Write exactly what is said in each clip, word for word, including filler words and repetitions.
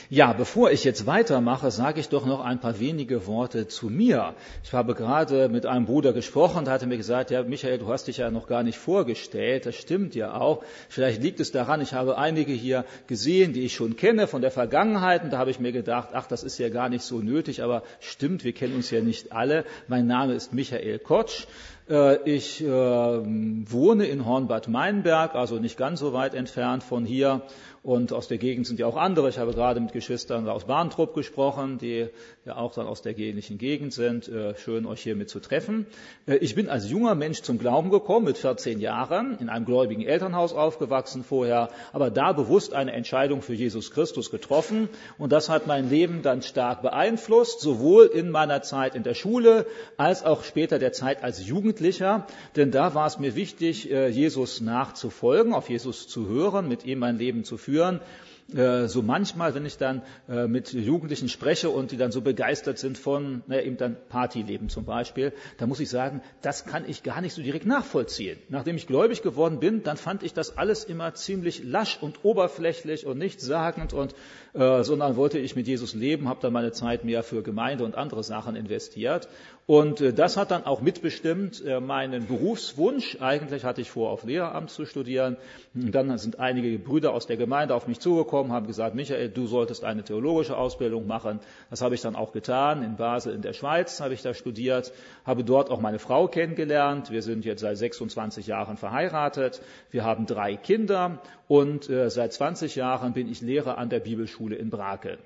Ja, bevor ich jetzt weitermache, sage ich doch noch ein paar wenige Worte zu mir. Ich habe gerade mit einem Bruder gesprochen, der hatte mir gesagt, ja, Michael, du hast dich ja noch gar nicht vorgestellt. Das stimmt ja auch. Vielleicht liegt es daran, ich habe einige hier gesehen, die ich schon kenne von der Vergangenheit. Und da habe ich mir gedacht, ach, das ist ja gar nicht so nötig. Aber stimmt, wir kennen uns ja nicht alle. Mein Name ist Michael Kotsch. Ich äh, wohne in Hornbad Meinberg, also nicht ganz so weit entfernt von hier. Und aus der Gegend sind ja auch andere. Ich habe gerade mit Geschwistern aus Barntrup gesprochen, die ja auch dann aus der ähnlichen Gegend sind. Schön, euch hier mit zu treffen. Ich bin als junger Mensch zum Glauben gekommen, mit vierzehn Jahren, in einem gläubigen Elternhaus aufgewachsen vorher, aber da bewusst eine Entscheidung für Jesus Christus getroffen. Und das hat mein Leben dann stark beeinflusst, sowohl in meiner Zeit in der Schule, als auch später der Zeit als Jugendlicher. Denn da war es mir wichtig, Jesus nachzufolgen, auf Jesus zu hören, mit ihm mein Leben zu führen. So manchmal, wenn ich dann mit Jugendlichen spreche und die dann so begeistert sind von, naja, eben dann Partyleben zum Beispiel, da muss ich sagen, das kann ich gar nicht so direkt nachvollziehen. Nachdem ich gläubig geworden bin, dann fand ich das alles immer ziemlich lasch und oberflächlich und nichtssagend und äh, sondern wollte ich mit Jesus leben, habe dann meine Zeit mehr für Gemeinde und andere Sachen investiert. Und äh, das hat dann auch mitbestimmt äh, meinen Berufswunsch. Eigentlich hatte ich vor, auf Lehramt zu studieren. Und dann sind einige Brüder aus der Gemeinde auf mich zugekommen, haben gesagt, Michael, du solltest eine theologische Ausbildung machen. Das habe ich dann auch getan. In Basel in der Schweiz habe ich da studiert, habe dort auch meine Frau kennengelernt. Wir sind jetzt seit sechsundzwanzig Jahren verheiratet. Wir haben drei Kinder und äh, seit zwanzig Jahren bin ich Lehrer an der Bibelschule in Brakel.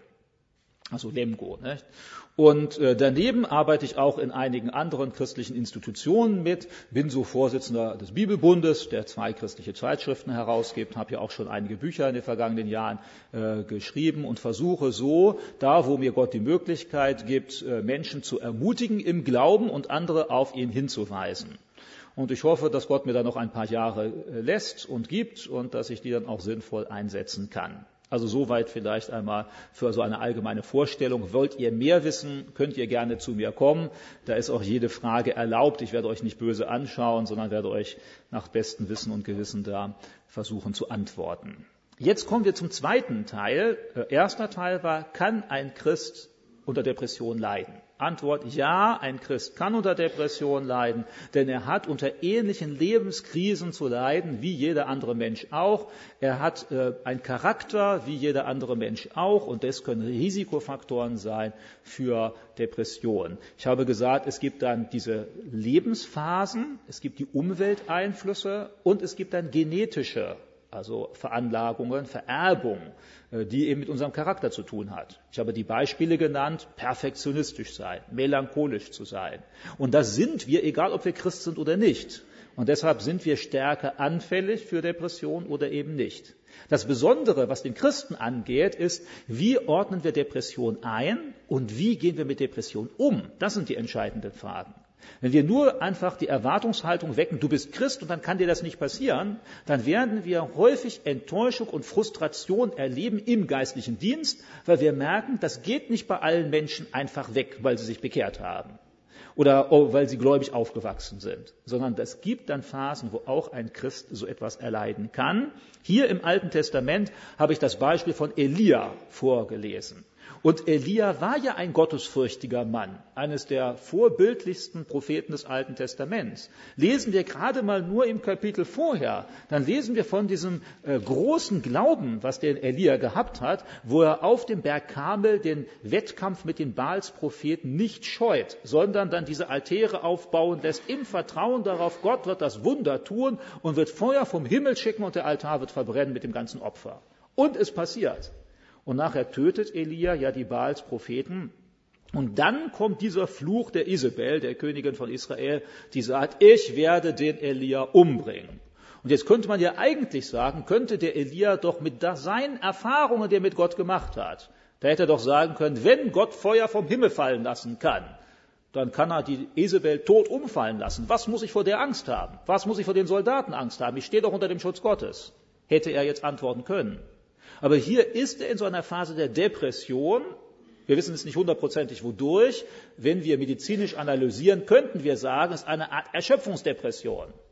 Also Lemgo, nicht? Und äh, daneben arbeite ich auch in einigen anderen christlichen Institutionen mit, bin so Vorsitzender des Bibelbundes, der zwei christliche Zeitschriften herausgibt, habe ja auch schon einige Bücher in den vergangenen Jahren äh, geschrieben und versuche so, da wo mir Gott die Möglichkeit gibt, äh, Menschen zu ermutigen im Glauben und andere auf ihn hinzuweisen. Und ich hoffe, dass Gott mir da noch ein paar Jahre äh, lässt und gibt und dass ich die dann auch sinnvoll einsetzen kann. Also soweit vielleicht einmal für so eine allgemeine Vorstellung. Wollt ihr mehr wissen, könnt ihr gerne zu mir kommen. Da ist auch jede Frage erlaubt. Ich werde euch nicht böse anschauen, sondern werde euch nach bestem Wissen und Gewissen da versuchen zu antworten. Jetzt kommen wir zum zweiten Teil. Erster Teil war, kann ein Christ unter Depression leiden? Antwort, ja, ein Christ kann unter Depression leiden, denn er hat unter ähnlichen Lebenskrisen zu leiden, wie jeder andere Mensch auch. Er hat äh, einen Charakter, wie jeder andere Mensch auch, und das können Risikofaktoren sein für Depression. Ich habe gesagt, es gibt dann diese Lebensphasen, es gibt die Umwelteinflüsse und es gibt dann genetische, also Veranlagungen, Vererbung, die eben mit unserem Charakter zu tun hat. Ich habe die Beispiele genannt, perfektionistisch sein, melancholisch zu sein. Und das sind wir, egal ob wir Christ sind oder nicht. Und deshalb sind wir stärker anfällig für Depression oder eben nicht. Das Besondere, was den Christen angeht, ist, wie ordnen wir Depression ein und wie gehen wir mit Depression um? Das sind die entscheidenden Fragen. Wenn wir nur einfach die Erwartungshaltung wecken, du bist Christ und dann kann dir das nicht passieren, dann werden wir häufig Enttäuschung und Frustration erleben im geistlichen Dienst, weil wir merken, das geht nicht bei allen Menschen einfach weg, weil sie sich bekehrt haben oder weil sie gläubig aufgewachsen sind, sondern es gibt dann Phasen, wo auch ein Christ so etwas erleiden kann. Hier im Alten Testament habe ich das Beispiel von Elia vorgelesen. Und Elia war ja ein gottesfürchtiger Mann, eines der vorbildlichsten Propheten des Alten Testaments. Lesen wir gerade mal nur im Kapitel vorher, dann lesen wir von diesem äh, großen Glauben, was der Elia gehabt hat, wo er auf dem Berg Karmel den Wettkampf mit den Baals-Propheten nicht scheut, sondern dann diese Altäre aufbauen lässt im Vertrauen darauf, Gott wird das Wunder tun und wird Feuer vom Himmel schicken und der Altar wird verbrennen mit dem ganzen Opfer. Und es passiert. Und nachher tötet Elia ja die Baals Propheten. Und dann kommt dieser Fluch der Isabel, der Königin von Israel, die sagt, ich werde den Elia umbringen. Und jetzt könnte man ja eigentlich sagen, könnte der Elia doch mit seinen Erfahrungen, die er mit Gott gemacht hat, da hätte er doch sagen können, wenn Gott Feuer vom Himmel fallen lassen kann, dann kann er die Isabel tot umfallen lassen. Was muss ich vor der Angst haben? Was muss ich vor den Soldaten Angst haben? Ich stehe doch unter dem Schutz Gottes. Hätte er jetzt antworten können. Aber hier ist er in so einer Phase der Depression. Wir wissen es nicht hundertprozentig wodurch. Wenn wir medizinisch analysieren, könnten wir sagen, es ist eine Art Erschöpfungsdepression.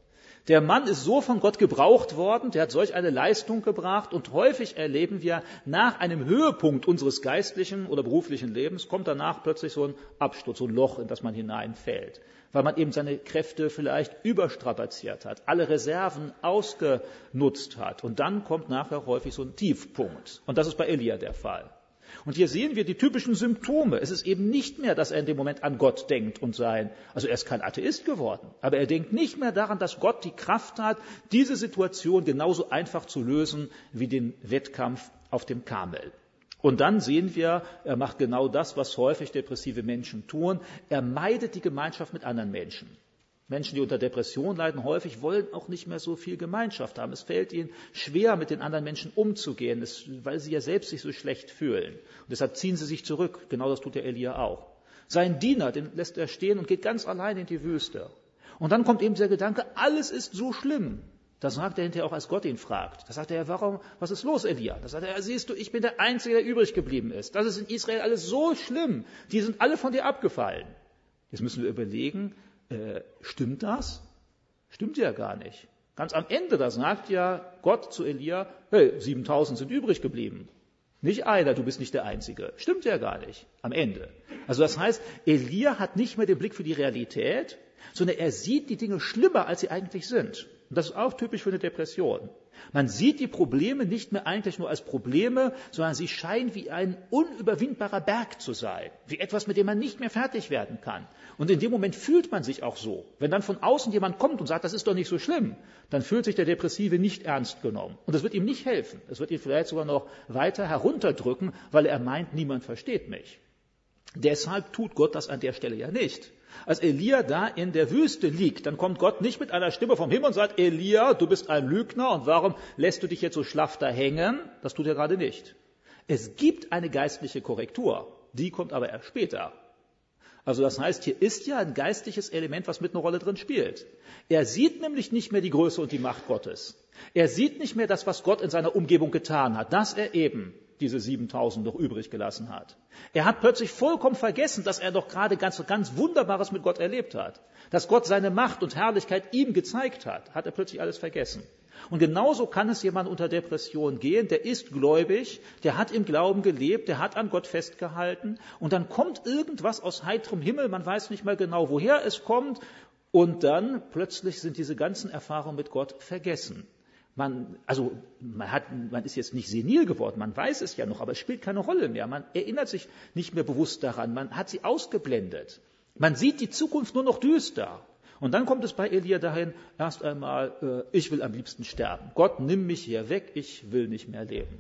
Der Mann ist so von Gott gebraucht worden, der hat solch eine Leistung gebracht und häufig erleben wir, nach einem Höhepunkt unseres geistlichen oder beruflichen Lebens kommt danach plötzlich so ein Absturz, so ein Loch, in das man hineinfällt, weil man eben seine Kräfte vielleicht überstrapaziert hat, alle Reserven ausgenutzt hat und dann kommt nachher häufig so ein Tiefpunkt und das ist bei Elia der Fall. Und hier sehen wir die typischen Symptome. Es ist eben nicht mehr, dass er in dem Moment an Gott denkt und sein, also er ist kein Atheist geworden, aber er denkt nicht mehr daran, dass Gott die Kraft hat, diese Situation genauso einfach zu lösen wie den Wettkampf auf dem Karmel. Und dann sehen wir, er macht genau das, was häufig depressive Menschen tun. Er meidet die Gemeinschaft mit anderen Menschen. Menschen, die unter Depression leiden, häufig wollen auch nicht mehr so viel Gemeinschaft haben. Es fällt ihnen schwer, mit den anderen Menschen umzugehen, das, weil sie ja selbst sich so schlecht fühlen. Und deshalb ziehen sie sich zurück. Genau das tut der Elia auch. Seinen Diener, den lässt er stehen und geht ganz allein in die Wüste. Und dann kommt eben der Gedanke, alles ist so schlimm. Das sagt er hinterher auch, als Gott ihn fragt. Da sagt er, warum, was ist los, Elia? Da sagt er, siehst du, ich bin der Einzige, der übrig geblieben ist. Das ist in Israel alles so schlimm. Die sind alle von dir abgefallen. Jetzt müssen wir überlegen, Äh, stimmt das? Stimmt ja gar nicht. Ganz am Ende, da sagt ja Gott zu Elia, hey, siebentausend sind übrig geblieben. Nicht einer, du bist nicht der Einzige. Stimmt ja gar nicht. Am Ende. Also das heißt, Elia hat nicht mehr den Blick für die Realität, sondern er sieht die Dinge schlimmer, als sie eigentlich sind. Und das ist auch typisch für eine Depression. Man sieht die Probleme nicht mehr eigentlich nur als Probleme, sondern sie scheinen wie ein unüberwindbarer Berg zu sein, wie etwas, mit dem man nicht mehr fertig werden kann. Und in dem Moment fühlt man sich auch so. Wenn dann von außen jemand kommt und sagt, das ist doch nicht so schlimm, dann fühlt sich der Depressive nicht ernst genommen. Und das wird ihm nicht helfen. Es wird ihn vielleicht sogar noch weiter herunterdrücken, weil er meint, niemand versteht mich. Deshalb tut Gott das an der Stelle ja nicht. Als Elia da in der Wüste liegt, dann kommt Gott nicht mit einer Stimme vom Himmel und sagt, Elia, du bist ein Lügner und warum lässt du dich jetzt so schlaff da hängen? Das tut er gerade nicht. Es gibt eine geistliche Korrektur, die kommt aber erst später. Also das heißt, hier ist ja ein geistliches Element, was mit einer Rolle drin spielt. Er sieht nämlich nicht mehr die Größe und die Macht Gottes. Er sieht nicht mehr das, was Gott in seiner Umgebung getan hat, dass er eben diese siebentausend noch übrig gelassen hat. Er hat plötzlich vollkommen vergessen, dass er doch gerade ganz, ganz Wunderbares mit Gott erlebt hat. Dass Gott seine Macht und Herrlichkeit ihm gezeigt hat, hat er plötzlich alles vergessen. Und genauso kann es jemand unter Depression gehen, der ist gläubig, der hat im Glauben gelebt, der hat an Gott festgehalten und dann kommt irgendwas aus heiterem Himmel, man weiß nicht mal genau, woher es kommt und dann plötzlich sind diese ganzen Erfahrungen mit Gott vergessen. Man, also man, hat, man ist jetzt nicht senil geworden, man weiß es ja noch, aber es spielt keine Rolle mehr. Man erinnert sich nicht mehr bewusst daran, man hat sie ausgeblendet. Man sieht die Zukunft nur noch düster. Und dann kommt es bei Elia dahin, erst einmal, äh, ich will am liebsten sterben. Gott, nimm mich hier weg, ich will nicht mehr leben.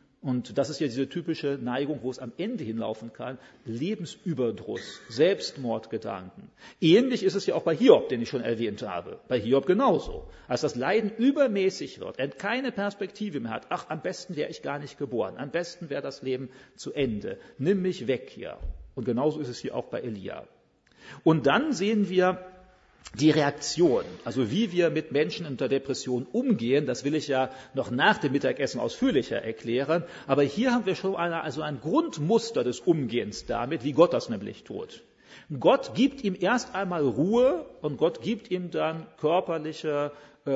Und das ist ja diese typische Neigung, wo es am Ende hinlaufen kann, Lebensüberdruss, Selbstmordgedanken. Ähnlich ist es ja auch bei Hiob, den ich schon erwähnt habe. Bei Hiob genauso. Als das Leiden übermäßig wird, er keine Perspektive mehr hat, ach, am besten wäre ich gar nicht geboren, am besten wäre das Leben zu Ende, nimm mich weg hier. Und genauso ist es hier auch bei Elia. Und dann sehen wir die Reaktion, also wie wir mit Menschen unter Depression umgehen, das will ich ja noch nach dem Mittagessen ausführlicher erklären. Aber hier haben wir schon eine, also ein Grundmuster des Umgehens damit, wie Gott das nämlich tut. Gott gibt ihm erst einmal Ruhe und Gott gibt ihm dann körperliche, äh,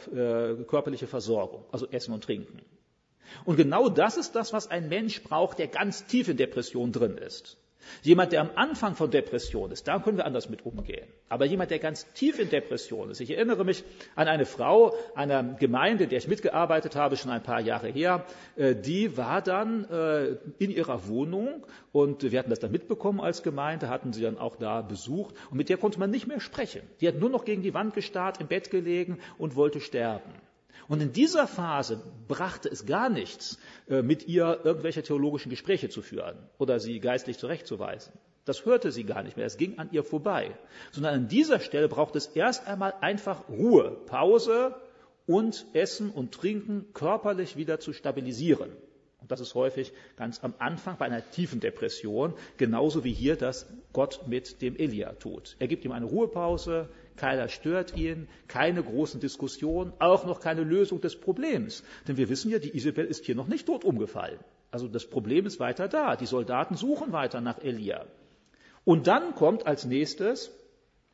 äh, körperliche Versorgung, also Essen und Trinken. Und genau das ist das, was ein Mensch braucht, der ganz tief in Depression drin ist. Jemand, der am Anfang von Depression ist, da können wir anders mit umgehen. Aber jemand, der ganz tief in Depression ist, ich erinnere mich an eine Frau einer Gemeinde, in der ich mitgearbeitet habe, schon ein paar Jahre her, die war dann in ihrer Wohnung und wir hatten das dann mitbekommen als Gemeinde, hatten sie dann auch da besucht und mit der konnte man nicht mehr sprechen. Die hat nur noch gegen die Wand gestarrt, im Bett gelegen und wollte sterben. Und in dieser Phase brachte es gar nichts, mit ihr irgendwelche theologischen Gespräche zu führen oder sie geistlich zurechtzuweisen. Das hörte sie gar nicht mehr, es ging an ihr vorbei. Sondern an dieser Stelle braucht es erst einmal einfach Ruhe, Pause und Essen und Trinken körperlich wieder zu stabilisieren. Und das ist häufig ganz am Anfang bei einer tiefen Depression, genauso wie hier das Gott mit dem Elia tut. Er gibt ihm eine Ruhepause, keiner stört ihn, keine großen Diskussionen, auch noch keine Lösung des Problems. Denn wir wissen ja, die Isabel ist hier noch nicht tot umgefallen. Also das Problem ist weiter da. Die Soldaten suchen weiter nach Elia. Und dann kommt als nächstes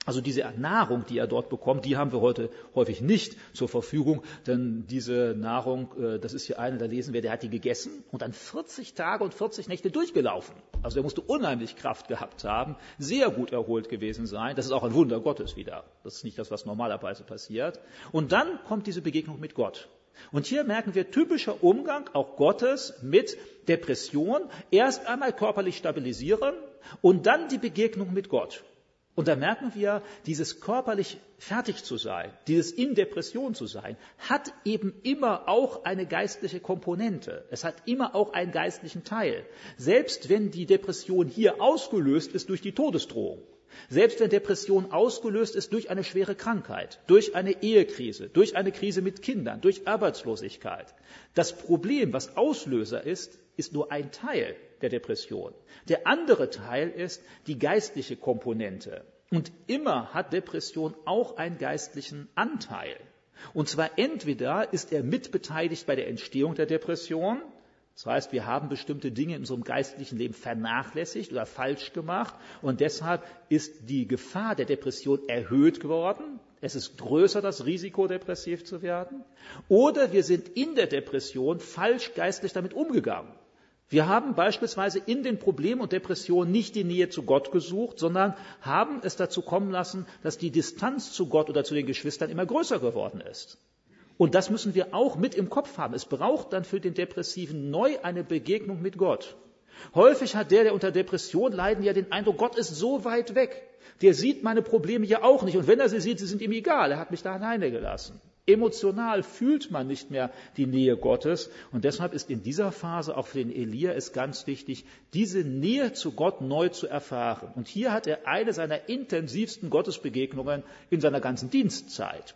Also diese Nahrung, die er dort bekommt, die haben wir heute häufig nicht zur Verfügung, denn diese Nahrung, das ist hier eine, da lesen wir, der hat die gegessen und dann vierzig Tage und vierzig Nächte durchgelaufen. Also er musste unheimlich Kraft gehabt haben, sehr gut erholt gewesen sein. Das ist auch ein Wunder Gottes wieder. Das ist nicht das, was normalerweise passiert. Und dann kommt diese Begegnung mit Gott. Und hier merken wir typischer Umgang auch Gottes mit Depression. Erst einmal körperlich stabilisieren und dann die Begegnung mit Gott. Und da merken wir, dieses körperlich fertig zu sein, dieses in Depression zu sein, hat eben immer auch eine geistliche Komponente. Es hat immer auch einen geistlichen Teil. Selbst wenn die Depression hier ausgelöst ist durch die Todesdrohung, selbst wenn Depression ausgelöst ist durch eine schwere Krankheit, durch eine Ehekrise, durch eine Krise mit Kindern, durch Arbeitslosigkeit. Das Problem, was Auslöser ist, ist nur ein Teil der Depression. Der andere Teil ist die geistliche Komponente. Und immer hat Depression auch einen geistlichen Anteil. Und zwar entweder ist er mitbeteiligt bei der Entstehung der Depression, das heißt, wir haben bestimmte Dinge in unserem geistlichen Leben vernachlässigt oder falsch gemacht und deshalb ist die Gefahr der Depression erhöht geworden. Es ist größer, das Risiko, depressiv zu werden. Oder wir sind in der Depression falsch geistlich damit umgegangen. Wir haben beispielsweise in den Problemen und Depressionen nicht die Nähe zu Gott gesucht, sondern haben es dazu kommen lassen, dass die Distanz zu Gott oder zu den Geschwistern immer größer geworden ist. Und das müssen wir auch mit im Kopf haben. Es braucht dann für den Depressiven neu eine Begegnung mit Gott. Häufig hat der, der unter Depression leiden, ja den Eindruck, Gott ist so weit weg. Der sieht meine Probleme ja auch nicht. Und wenn er sie sieht, sie sind ihm egal. Er hat mich da alleine gelassen. Emotional fühlt man nicht mehr die Nähe Gottes. Und deshalb ist in dieser Phase auch für den Elia es ganz wichtig, diese Nähe zu Gott neu zu erfahren. Und hier hat er eine seiner intensivsten Gottesbegegnungen in seiner ganzen Dienstzeit.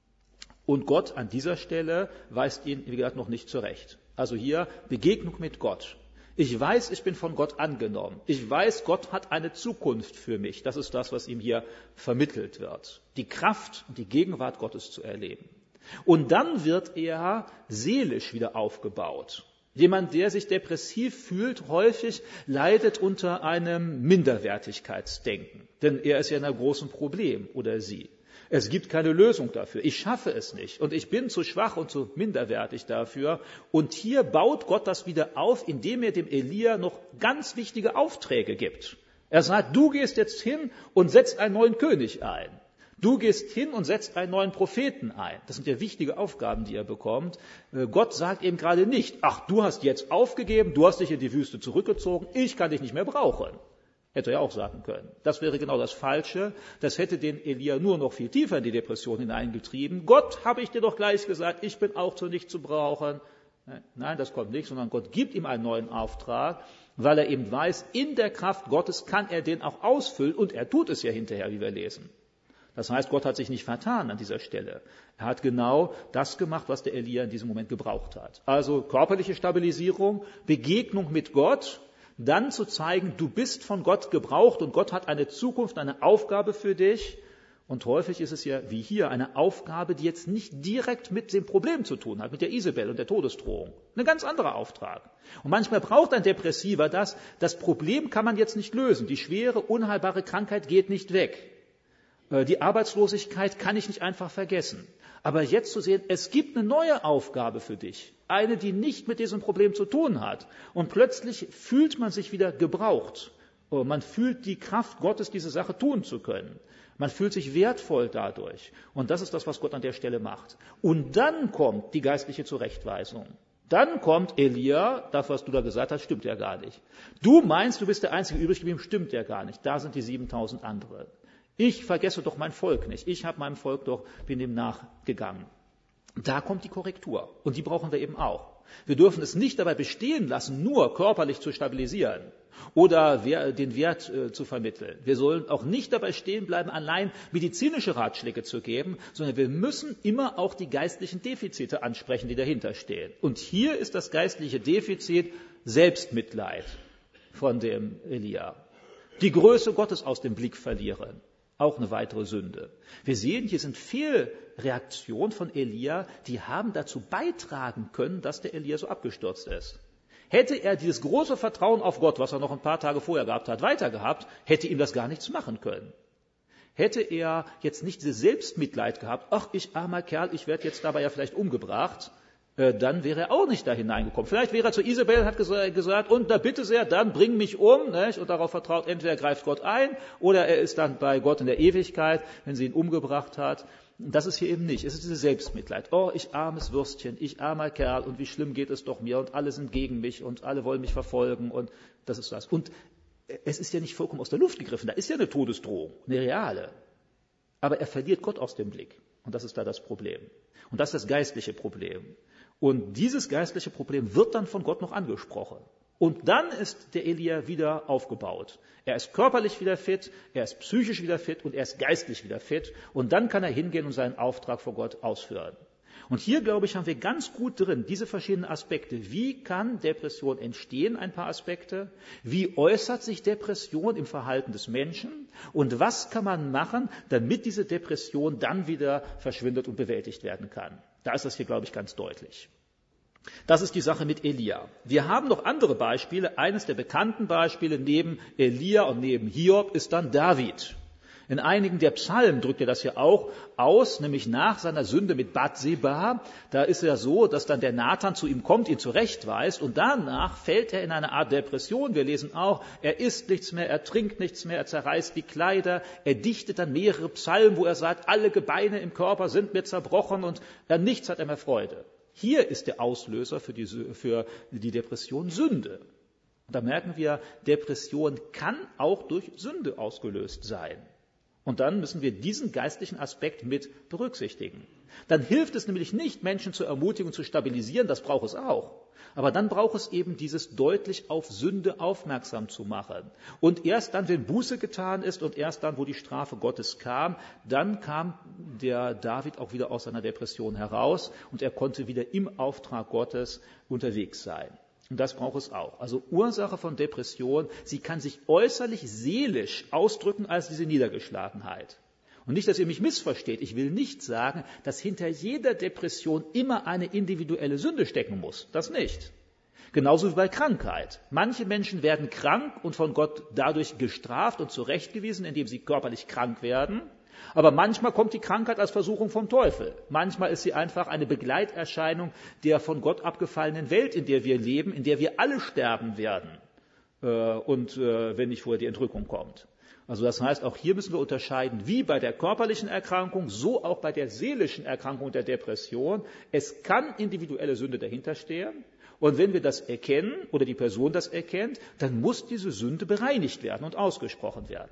Und Gott an dieser Stelle weist ihn, wie gesagt, noch nicht zurecht. Also hier Begegnung mit Gott. Ich weiß, ich bin von Gott angenommen. Ich weiß, Gott hat eine Zukunft für mich. Das ist das, was ihm hier vermittelt wird. Die Kraft und die Gegenwart Gottes zu erleben. Und dann wird er seelisch wieder aufgebaut. Jemand, der sich depressiv fühlt, häufig leidet unter einem Minderwertigkeitsdenken. Denn er ist ja in einem großen Problem, oder sie. Es gibt keine Lösung dafür. Ich schaffe es nicht. Und ich bin zu schwach und zu minderwertig dafür. Und hier baut Gott das wieder auf, indem er dem Elia noch ganz wichtige Aufträge gibt. Er sagt, du gehst jetzt hin und setzt einen neuen König ein. Du gehst hin und setzt einen neuen Propheten ein. Das sind ja wichtige Aufgaben, die er bekommt. Gott sagt eben gerade nicht, ach, du hast jetzt aufgegeben, du hast dich in die Wüste zurückgezogen, ich kann dich nicht mehr brauchen. Hätte er ja auch sagen können. Das wäre genau das Falsche. Das hätte den Elia nur noch viel tiefer in die Depression hineingetrieben. Gott, habe ich dir doch gleich gesagt, ich bin auch zu nichts zu brauchen. Nein, das kommt nicht, sondern Gott gibt ihm einen neuen Auftrag, weil er eben weiß, in der Kraft Gottes kann er den auch ausfüllen und er tut es ja hinterher, wie wir lesen. Das heißt, Gott hat sich nicht vertan an dieser Stelle. Er hat genau das gemacht, was der Elia in diesem Moment gebraucht hat. Also körperliche Stabilisierung, Begegnung mit Gott, dann zu zeigen, du bist von Gott gebraucht und Gott hat eine Zukunft, eine Aufgabe für dich. Und häufig ist es ja wie hier eine Aufgabe, die jetzt nicht direkt mit dem Problem zu tun hat, mit der Isabel und der Todesdrohung. Ein ganz anderer Auftrag. Und manchmal braucht ein Depressiver das. Das Problem kann man jetzt nicht lösen. Die schwere, unheilbare Krankheit geht nicht weg. Die Arbeitslosigkeit kann ich nicht einfach vergessen. Aber jetzt zu sehen, es gibt eine neue Aufgabe für dich. Eine, die nicht mit diesem Problem zu tun hat. Und plötzlich fühlt man sich wieder gebraucht. Man fühlt die Kraft Gottes, diese Sache tun zu können. Man fühlt sich wertvoll dadurch. Und das ist das, was Gott an der Stelle macht. Und dann kommt die geistliche Zurechtweisung. Dann kommt Elia, das, was du da gesagt hast, stimmt ja gar nicht. Du meinst, du bist der Einzige übrig geblieben, stimmt ja gar nicht. Da sind die siebentausend andere. Ich vergesse doch mein Volk nicht. Ich habe meinem Volk doch, bin dem nachgegangen. Da kommt die Korrektur. Und die brauchen wir eben auch. Wir dürfen es nicht dabei bestehen lassen, nur körperlich zu stabilisieren oder den Wert äh, zu vermitteln. Wir sollen auch nicht dabei stehen bleiben, allein medizinische Ratschläge zu geben, sondern wir müssen immer auch die geistlichen Defizite ansprechen, die dahinter stehen. Und hier ist das geistliche Defizit Selbstmitleid von dem Elia. Die Größe Gottes aus dem Blick verlieren. Auch eine weitere Sünde. Wir sehen, hier sind Fehlreaktionen von Elia, die haben dazu beitragen können, dass der Elia so abgestürzt ist. Hätte er dieses große Vertrauen auf Gott, was er noch ein paar Tage vorher gehabt hat, weiter gehabt, hätte ihm das gar nichts machen können. Hätte er jetzt nicht dieses Selbstmitleid gehabt, ach, ich armer Kerl, ich werde jetzt dabei ja vielleicht umgebracht, äh, dann wäre er auch nicht da hineingekommen. Vielleicht wäre er zu Isabel und hat gesagt, und da bitte sehr, dann bring mich um, nicht? Und darauf vertraut, entweder greift Gott ein, oder er ist dann bei Gott in der Ewigkeit, wenn sie ihn umgebracht hat. Das ist hier eben nicht. Es ist dieses Selbstmitleid. Oh, ich armes Würstchen, ich armer Kerl, und wie schlimm geht es doch mir, und alle sind gegen mich, und alle wollen mich verfolgen, und das ist das. Und es ist ja nicht vollkommen aus der Luft gegriffen, da ist ja eine Todesdrohung, eine reale. Aber er verliert Gott aus dem Blick. Und das ist da das Problem. Und das ist das geistliche Problem. Und dieses geistliche Problem wird dann von Gott noch angesprochen. Und dann ist der Elia wieder aufgebaut. Er ist körperlich wieder fit, er ist psychisch wieder fit und er ist geistlich wieder fit. Und dann kann er hingehen und seinen Auftrag vor Gott ausführen. Und hier, glaube ich, haben wir ganz gut drin diese verschiedenen Aspekte. Wie kann Depression entstehen, ein paar Aspekte? Wie äußert sich Depression im Verhalten des Menschen? Und was kann man machen, damit diese Depression dann wieder verschwindet und bewältigt werden kann? Da ist das hier, glaube ich, ganz deutlich. Das ist die Sache mit Elia. Wir haben noch andere Beispiele. Eines der bekannten Beispiele neben Elia und neben Hiob ist dann David. In einigen der Psalmen drückt er das hier auch aus, nämlich nach seiner Sünde mit Bathseba. Da ist er so, dass dann der Nathan zu ihm kommt, ihn zurechtweist, und danach fällt er in eine Art Depression. Wir lesen auch, er isst nichts mehr, er trinkt nichts mehr, er zerreißt die Kleider. Er dichtet dann mehrere Psalmen, wo er sagt, alle Gebeine im Körper sind mir zerbrochen und an nichts hat er mehr Freude. Hier ist der Auslöser für die, für die Depression Sünde. Und da merken wir, Depression kann auch durch Sünde ausgelöst sein. Und dann müssen wir diesen geistlichen Aspekt mit berücksichtigen. Dann hilft es nämlich nicht, Menschen zu ermutigen und zu stabilisieren, das braucht es auch. Aber dann braucht es eben dieses deutlich auf Sünde aufmerksam zu machen. Und erst dann, wenn Buße getan ist und erst dann, wo die Strafe Gottes kam, dann kam der David auch wieder aus seiner Depression heraus und er konnte wieder im Auftrag Gottes unterwegs sein. Und das braucht es auch. Also Ursache von Depression, sie kann sich äußerlich seelisch ausdrücken als diese Niedergeschlagenheit. Und nicht, dass ihr mich missversteht, ich will nicht sagen, dass hinter jeder Depression immer eine individuelle Sünde stecken muss. Das nicht. Genauso wie bei Krankheit. Manche Menschen werden krank und von Gott dadurch gestraft und zurechtgewiesen, indem sie körperlich krank werden. Aber manchmal kommt die Krankheit als Versuchung vom Teufel. Manchmal ist sie einfach eine Begleiterscheinung der von Gott abgefallenen Welt, in der wir leben, in der wir alle sterben werden. Und wenn nicht vorher die Entrückung kommt. Also das heißt, auch hier müssen wir unterscheiden, wie bei der körperlichen Erkrankung, so auch bei der seelischen Erkrankung der Depression. Es kann individuelle Sünde dahinter stehen. Und wenn wir das erkennen oder die Person das erkennt, dann muss diese Sünde bereinigt werden und ausgesprochen werden.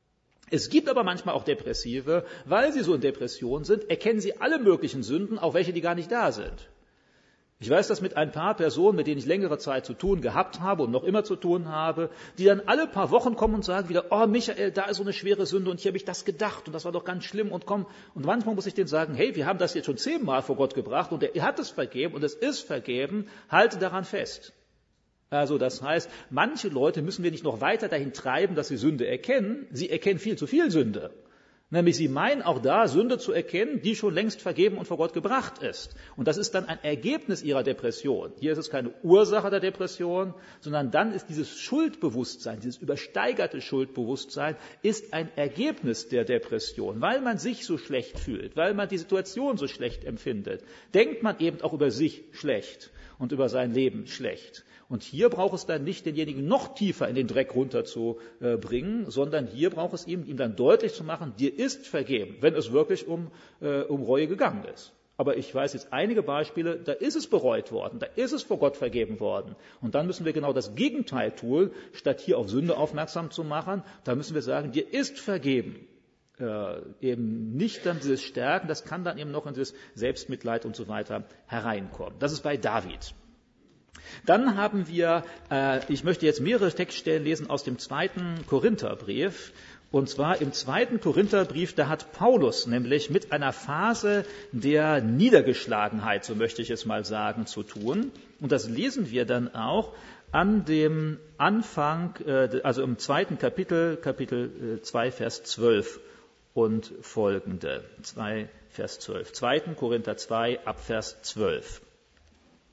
Es gibt aber manchmal auch Depressive, weil sie so in Depression sind, erkennen sie alle möglichen Sünden, auch welche, die gar nicht da sind. Ich weiß das mit ein paar Personen, mit denen ich längere Zeit zu tun gehabt habe und noch immer zu tun habe, die dann alle paar Wochen kommen und sagen wieder, oh Michael, da ist so eine schwere Sünde und hier habe ich das gedacht und das war doch ganz schlimm und komm. Und manchmal muss ich denen sagen, hey, wir haben das jetzt schon zehnmal vor Gott gebracht und er hat es vergeben und es ist vergeben, halte daran fest. Also das heißt, manche Leute müssen wir nicht noch weiter dahin treiben, dass sie Sünde erkennen. Sie erkennen viel zu viel Sünde. Nämlich sie meinen auch da, Sünde zu erkennen, die schon längst vergeben und vor Gott gebracht ist. Und das ist dann ein Ergebnis ihrer Depression. Hier ist es keine Ursache der Depression, sondern dann ist dieses Schuldbewusstsein, dieses übersteigerte Schuldbewusstsein, ist ein Ergebnis der Depression. Weil man sich so schlecht fühlt, weil man die Situation so schlecht empfindet, denkt man eben auch über sich schlecht und über sein Leben schlecht. Und hier braucht es dann nicht, denjenigen noch tiefer in den Dreck runterzubringen, sondern hier braucht es ihm, ihm dann deutlich zu machen, dir ist vergeben, wenn es wirklich um, äh, um Reue gegangen ist. Aber ich weiß jetzt einige Beispiele, da ist es bereut worden, da ist es vor Gott vergeben worden. Und dann müssen wir genau das Gegenteil tun, statt hier auf Sünde aufmerksam zu machen, da müssen wir sagen, dir ist vergeben. Äh, eben nicht dann dieses Stärken, das kann dann eben noch in dieses Selbstmitleid und so weiter hereinkommen. Das ist bei David. Dann haben wir, äh, ich möchte jetzt mehrere Textstellen lesen aus dem zweiten Korintherbrief. Und zwar im zweiten Korintherbrief, da hat Paulus nämlich mit einer Phase der Niedergeschlagenheit, so möchte ich es mal sagen, zu tun. Und das lesen wir dann auch an dem Anfang, äh, also im zweiten Kapitel, Kapitel zwei, Vers zwölf und folgende. zwei, Vers zwölf. zweiten Korinther zwei, ab Vers zwölf.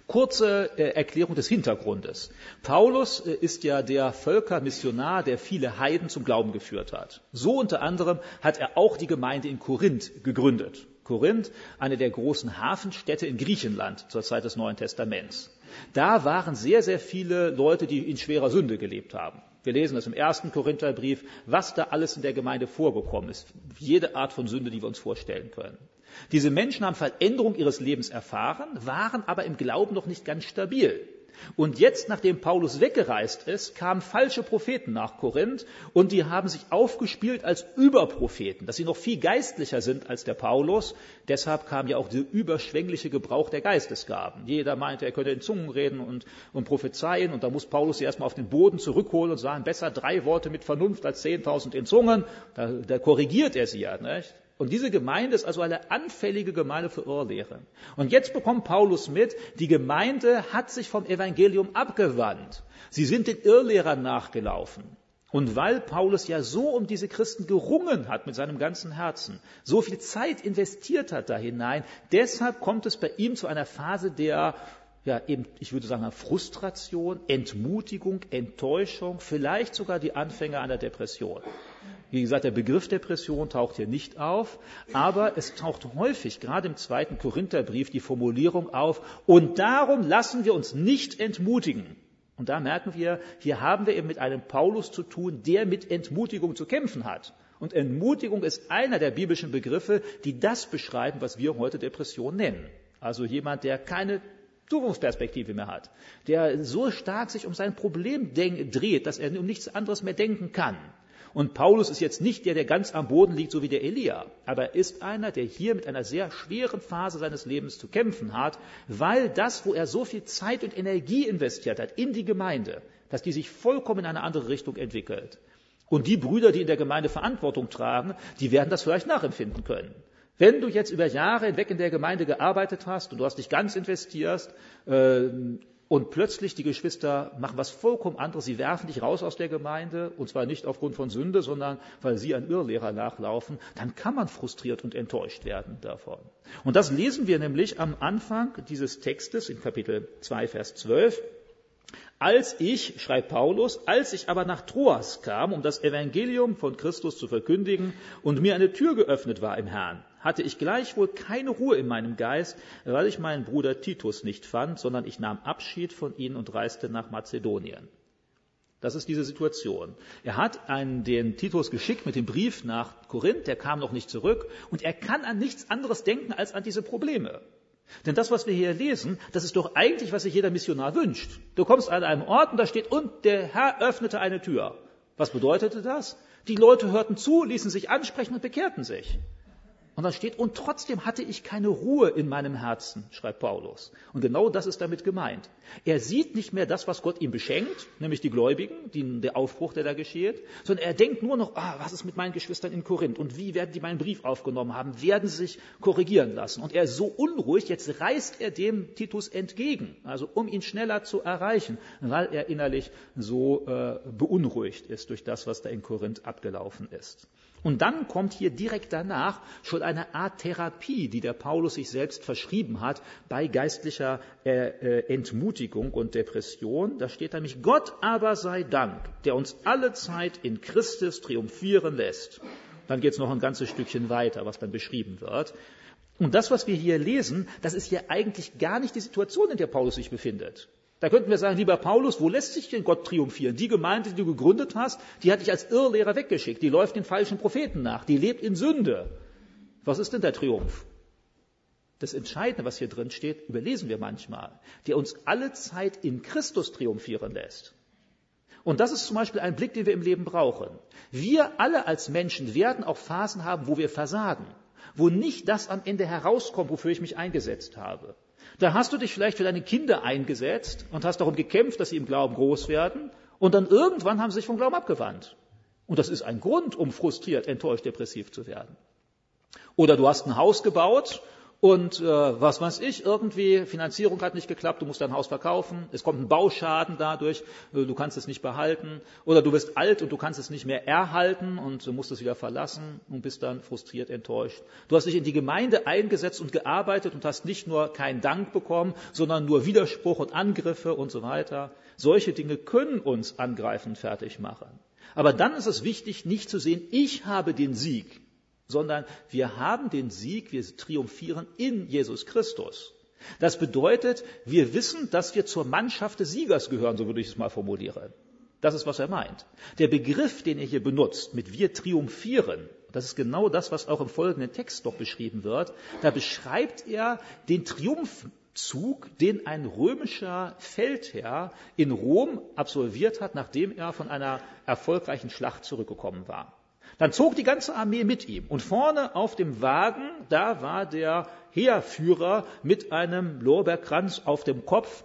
Kurze äh, Erklärung des Hintergrundes. Paulus äh, ist ja der Völkermissionar, der viele Heiden zum Glauben geführt hat. So unter anderem hat er auch die Gemeinde in Korinth gegründet. Korinth, eine der großen Hafenstädte in Griechenland zur Zeit des Neuen Testaments. Da waren sehr, sehr viele Leute, die in schwerer Sünde gelebt haben. Wir lesen das im ersten Korintherbrief, was da alles in der Gemeinde vorgekommen ist. Jede Art von Sünde, die wir uns vorstellen können. Diese Menschen haben Veränderung ihres Lebens erfahren, waren aber im Glauben noch nicht ganz stabil. Und jetzt, nachdem Paulus weggereist ist, kamen falsche Propheten nach Korinth und die haben sich aufgespielt als Überpropheten, dass sie noch viel geistlicher sind als der Paulus. Deshalb kam ja auch dieser überschwängliche Gebrauch der Geistesgaben. Jeder meinte, er könne in Zungen reden und, und prophezeien und da muss Paulus sie erstmal auf den Boden zurückholen und sagen, besser drei Worte mit Vernunft als zehntausend in Zungen. Da, da korrigiert er sie ja, nicht? Und diese Gemeinde ist also eine anfällige Gemeinde für Irrlehre. Und jetzt bekommt Paulus mit, die Gemeinde hat sich vom Evangelium abgewandt. Sie sind den Irrlehrern nachgelaufen. Und weil Paulus ja so um diese Christen gerungen hat mit seinem ganzen Herzen, so viel Zeit investiert hat da hinein, deshalb kommt es bei ihm zu einer Phase der, ja eben, ich würde sagen, Frustration, Entmutigung, Enttäuschung, vielleicht sogar die Anfänge einer Depression. Wie gesagt, der Begriff Depression taucht hier nicht auf, aber es taucht häufig, gerade im zweiten Korintherbrief, die Formulierung auf, und darum lassen wir uns nicht entmutigen. Und da merken wir, hier haben wir eben mit einem Paulus zu tun, der mit Entmutigung zu kämpfen hat. Und Entmutigung ist einer der biblischen Begriffe, die das beschreiben, was wir heute Depression nennen. Also jemand, der keine Zukunftsperspektive mehr hat, der so stark sich um sein Problem denk- dreht, dass er um nichts anderes mehr denken kann. Und Paulus ist jetzt nicht der, der ganz am Boden liegt, so wie der Elia, aber er ist einer, der hier mit einer sehr schweren Phase seines Lebens zu kämpfen hat, weil das, wo er so viel Zeit und Energie investiert hat in die Gemeinde, dass die sich vollkommen in eine andere Richtung entwickelt. Und die Brüder, die in der Gemeinde Verantwortung tragen, die werden das vielleicht nachempfinden können. Wenn du jetzt über Jahre hinweg in der Gemeinde gearbeitet hast und du hast dich ganz investiert, äh, und plötzlich die Geschwister machen was vollkommen anderes. Sie werfen dich raus aus der Gemeinde, und zwar nicht aufgrund von Sünde, sondern weil sie an Irrlehrer nachlaufen. Dann kann man frustriert und enttäuscht werden davon. Und das lesen wir nämlich am Anfang dieses Textes in Kapitel zwei, Vers zwölf. Als ich, schreibt Paulus, als ich aber nach Troas kam, um das Evangelium von Christus zu verkündigen und mir eine Tür geöffnet war im Herrn, hatte ich gleichwohl keine Ruhe in meinem Geist, weil ich meinen Bruder Titus nicht fand, sondern ich nahm Abschied von ihm und reiste nach Mazedonien. Das ist diese Situation. Er hat einen, den Titus geschickt mit dem Brief nach Korinth, der kam noch nicht zurück und er kann an nichts anderes denken als an diese Probleme. Denn das, was wir hier lesen, das ist doch eigentlich, was sich jeder Missionar wünscht. Du kommst an einem Ort und da steht, und der Herr öffnete eine Tür. Was bedeutete das? Die Leute hörten zu, ließen sich ansprechen und bekehrten sich. Und dann steht, und trotzdem hatte ich keine Ruhe in meinem Herzen, schreibt Paulus. Und genau das ist damit gemeint. Er sieht nicht mehr das, was Gott ihm beschenkt, nämlich die Gläubigen, die, der Aufbruch, der da geschieht, sondern er denkt nur noch, ah, was ist mit meinen Geschwistern in Korinth und wie werden die meinen Brief aufgenommen haben, werden sie sich korrigieren lassen. Und er ist so unruhig, jetzt reist er dem Titus entgegen, also um ihn schneller zu erreichen, weil er innerlich so äh, beunruhigt ist durch das, was da in Korinth abgelaufen ist. Und dann kommt hier direkt danach schon eine Art Therapie, die der Paulus sich selbst verschrieben hat bei geistlicher äh, äh, Entmutigung und Depression. Da steht nämlich, Gott aber sei Dank, der uns alle Zeit in Christus triumphieren lässt. Dann geht es noch ein ganzes Stückchen weiter, was dann beschrieben wird. Und das, was wir hier lesen, das ist ja eigentlich gar nicht die Situation, in der Paulus sich befindet. Da könnten wir sagen, lieber Paulus, wo lässt sich denn Gott triumphieren? Die Gemeinde, die du gegründet hast, die hat dich als Irrlehrer weggeschickt. Die läuft den falschen Propheten nach. Die lebt in Sünde. Was ist denn der Triumph? Das Entscheidende, was hier drin steht, überlesen wir manchmal. Der uns alle Zeit in Christus triumphieren lässt. Und das ist zum Beispiel ein Blick, den wir im Leben brauchen. Wir alle als Menschen werden auch Phasen haben, wo wir versagen. Wo nicht das am Ende herauskommt, wofür ich mich eingesetzt habe. Da hast du dich vielleicht für deine Kinder eingesetzt und hast darum gekämpft, dass sie im Glauben groß werden. Und dann irgendwann haben sie sich vom Glauben abgewandt. Und das ist ein Grund, um frustriert, enttäuscht, depressiv zu werden. Oder du hast ein Haus gebaut und äh, was weiß ich, irgendwie Finanzierung hat nicht geklappt, du musst dein Haus verkaufen, es kommt ein Bauschaden dadurch, äh, du kannst es nicht behalten oder du wirst alt und du kannst es nicht mehr erhalten und du musst es wieder verlassen und bist dann frustriert, enttäuscht. Du hast dich in die Gemeinde eingesetzt und gearbeitet und hast nicht nur keinen Dank bekommen, sondern nur Widerspruch und Angriffe und so weiter. Solche Dinge können uns angreifen und fertig machen. Aber dann ist es wichtig, nicht zu sehen, ich habe den Sieg, sondern wir haben den Sieg, wir triumphieren in Jesus Christus. Das bedeutet, wir wissen, dass wir zur Mannschaft des Siegers gehören, so würde ich es mal formulieren. Das ist, was er meint. Der Begriff, den er hier benutzt, mit wir triumphieren, das ist genau das, was auch im folgenden Text noch beschrieben wird. Da beschreibt er den Triumphzug, den ein römischer Feldherr in Rom absolviert hat, nachdem er von einer erfolgreichen Schlacht zurückgekommen war. Dann zog die ganze Armee mit ihm und vorne auf dem Wagen, da war der Heerführer mit einem Lorbeerkranz auf dem Kopf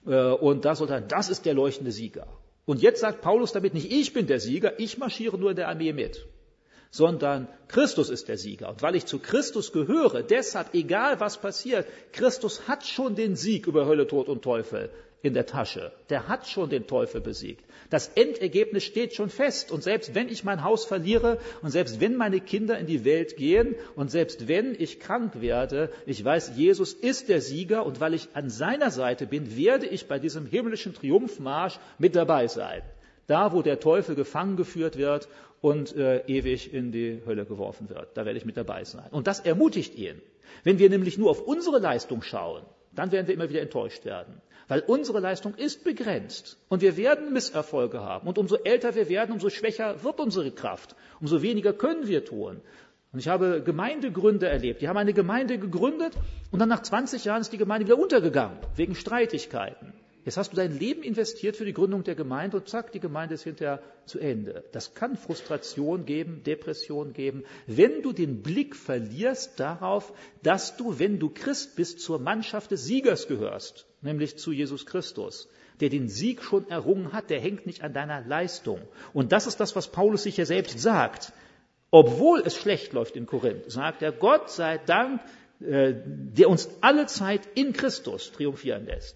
und da sollte er, das ist der leuchtende Sieger. Und jetzt sagt Paulus damit nicht, ich bin der Sieger, ich marschiere nur in der Armee mit, sondern Christus ist der Sieger. Und weil ich zu Christus gehöre, deshalb, egal was passiert, Christus hat schon den Sieg über Hölle, Tod und Teufel in der Tasche. Der hat schon den Teufel besiegt. Das Endergebnis steht schon fest. Und selbst wenn ich mein Haus verliere und selbst wenn meine Kinder in die Welt gehen und selbst wenn ich krank werde, ich weiß, Jesus ist der Sieger und weil ich an seiner Seite bin, werde ich bei diesem himmlischen Triumphmarsch mit dabei sein. Da, wo der Teufel gefangen geführt wird und äh, ewig in die Hölle geworfen wird. Da werde ich mit dabei sein. Und das ermutigt ihn. Wenn wir nämlich nur auf unsere Leistung schauen, dann werden wir immer wieder enttäuscht werden. Weil unsere Leistung ist begrenzt und wir werden Misserfolge haben. Und umso älter wir werden, umso schwächer wird unsere Kraft. Umso weniger können wir tun. Und ich habe Gemeindegründer erlebt. Die haben eine Gemeinde gegründet und dann nach zwanzig Jahren ist die Gemeinde wieder untergegangen, wegen Streitigkeiten. Jetzt hast du dein Leben investiert für die Gründung der Gemeinde und zack, die Gemeinde ist hinterher zu Ende. Das kann Frustration geben, Depression geben, wenn du den Blick verlierst darauf, dass du, wenn du Christ bist, zur Mannschaft des Siegers gehörst, nämlich zu Jesus Christus, der den Sieg schon errungen hat, der hängt nicht an deiner Leistung. Und das ist das, was Paulus sich ja selbst sagt. Obwohl es schlecht läuft in Korinth, sagt er, Gott sei Dank, äh, der uns alle Zeit in Christus triumphieren lässt.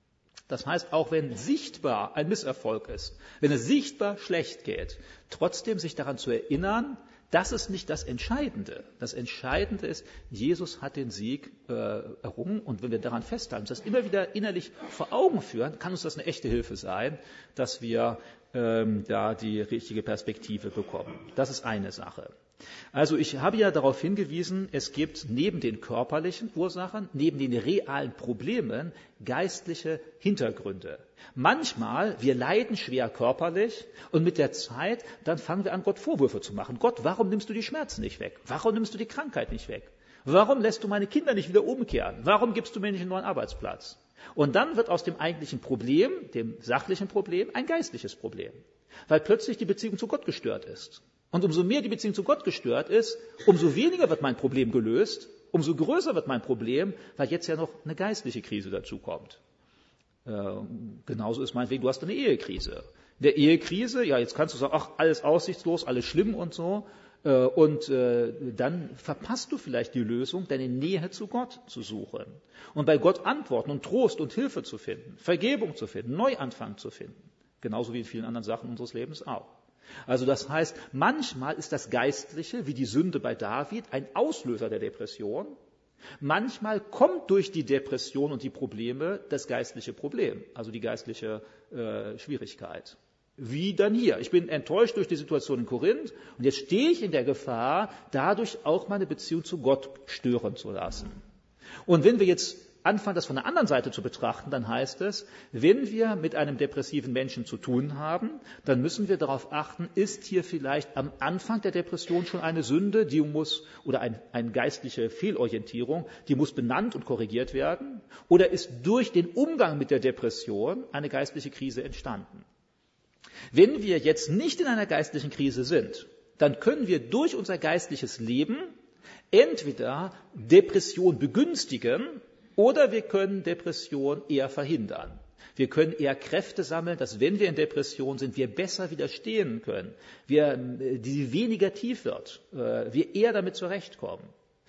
Das heißt, auch wenn sichtbar ein Misserfolg ist, wenn es sichtbar schlecht geht, trotzdem sich daran zu erinnern, das ist nicht das Entscheidende. Das Entscheidende ist, Jesus hat den Sieg äh, errungen und wenn wir daran festhalten, das immer wieder innerlich vor Augen führen, kann uns das eine echte Hilfe sein, dass wir ähm, da die richtige Perspektive bekommen. Das ist eine Sache. Also ich habe ja darauf hingewiesen, es gibt neben den körperlichen Ursachen, neben den realen Problemen geistliche Hintergründe. Manchmal, wir leiden schwer körperlich und mit der Zeit, dann fangen wir an, Gott Vorwürfe zu machen. Gott, warum nimmst du die Schmerzen nicht weg? Warum nimmst du die Krankheit nicht weg? Warum lässt du meine Kinder nicht wieder umkehren? Warum gibst du mir nicht einen neuen Arbeitsplatz? Und dann wird aus dem eigentlichen Problem, dem sachlichen Problem, ein geistliches Problem, weil plötzlich die Beziehung zu Gott gestört ist. Und umso mehr die Beziehung zu Gott gestört ist, umso weniger wird mein Problem gelöst, umso größer wird mein Problem, weil jetzt ja noch eine geistliche Krise dazu kommt. Äh, genauso ist meinetwegen, du hast eine Ehekrise. In der Ehekrise, ja, jetzt kannst du sagen, ach, alles aussichtslos, alles schlimm und so. Äh, und äh, dann verpasst du vielleicht die Lösung, deine Nähe zu Gott zu suchen. Und bei Gott Antworten und Trost und Hilfe zu finden, Vergebung zu finden, Neuanfang zu finden. Genauso wie in vielen anderen Sachen unseres Lebens auch. Also das heißt, manchmal ist das Geistliche, wie die Sünde bei David, ein Auslöser der Depression. Manchmal kommt durch die Depression und die Probleme das geistliche Problem, also die geistliche äh, Schwierigkeit. Wie dann hier. Ich bin enttäuscht durch die Situation in Korinth und jetzt stehe ich in der Gefahr, dadurch auch meine Beziehung zu Gott stören zu lassen. Und wenn wir jetzt anfangen, das von der anderen Seite zu betrachten, dann heißt es, wenn wir mit einem depressiven Menschen zu tun haben, dann müssen wir darauf achten, ist hier vielleicht am Anfang der Depression schon eine Sünde, die muss, oder ein, eine geistliche Fehlorientierung, die muss benannt und korrigiert werden, oder ist durch den Umgang mit der Depression eine geistliche Krise entstanden? Wenn wir jetzt nicht in einer geistlichen Krise sind, dann können wir durch unser geistliches Leben entweder Depression begünstigen, oder wir können Depression eher verhindern. Wir können eher Kräfte sammeln, dass wenn wir in Depression sind, wir besser widerstehen können, wir, die weniger tief wird, wir eher damit zurechtkommen.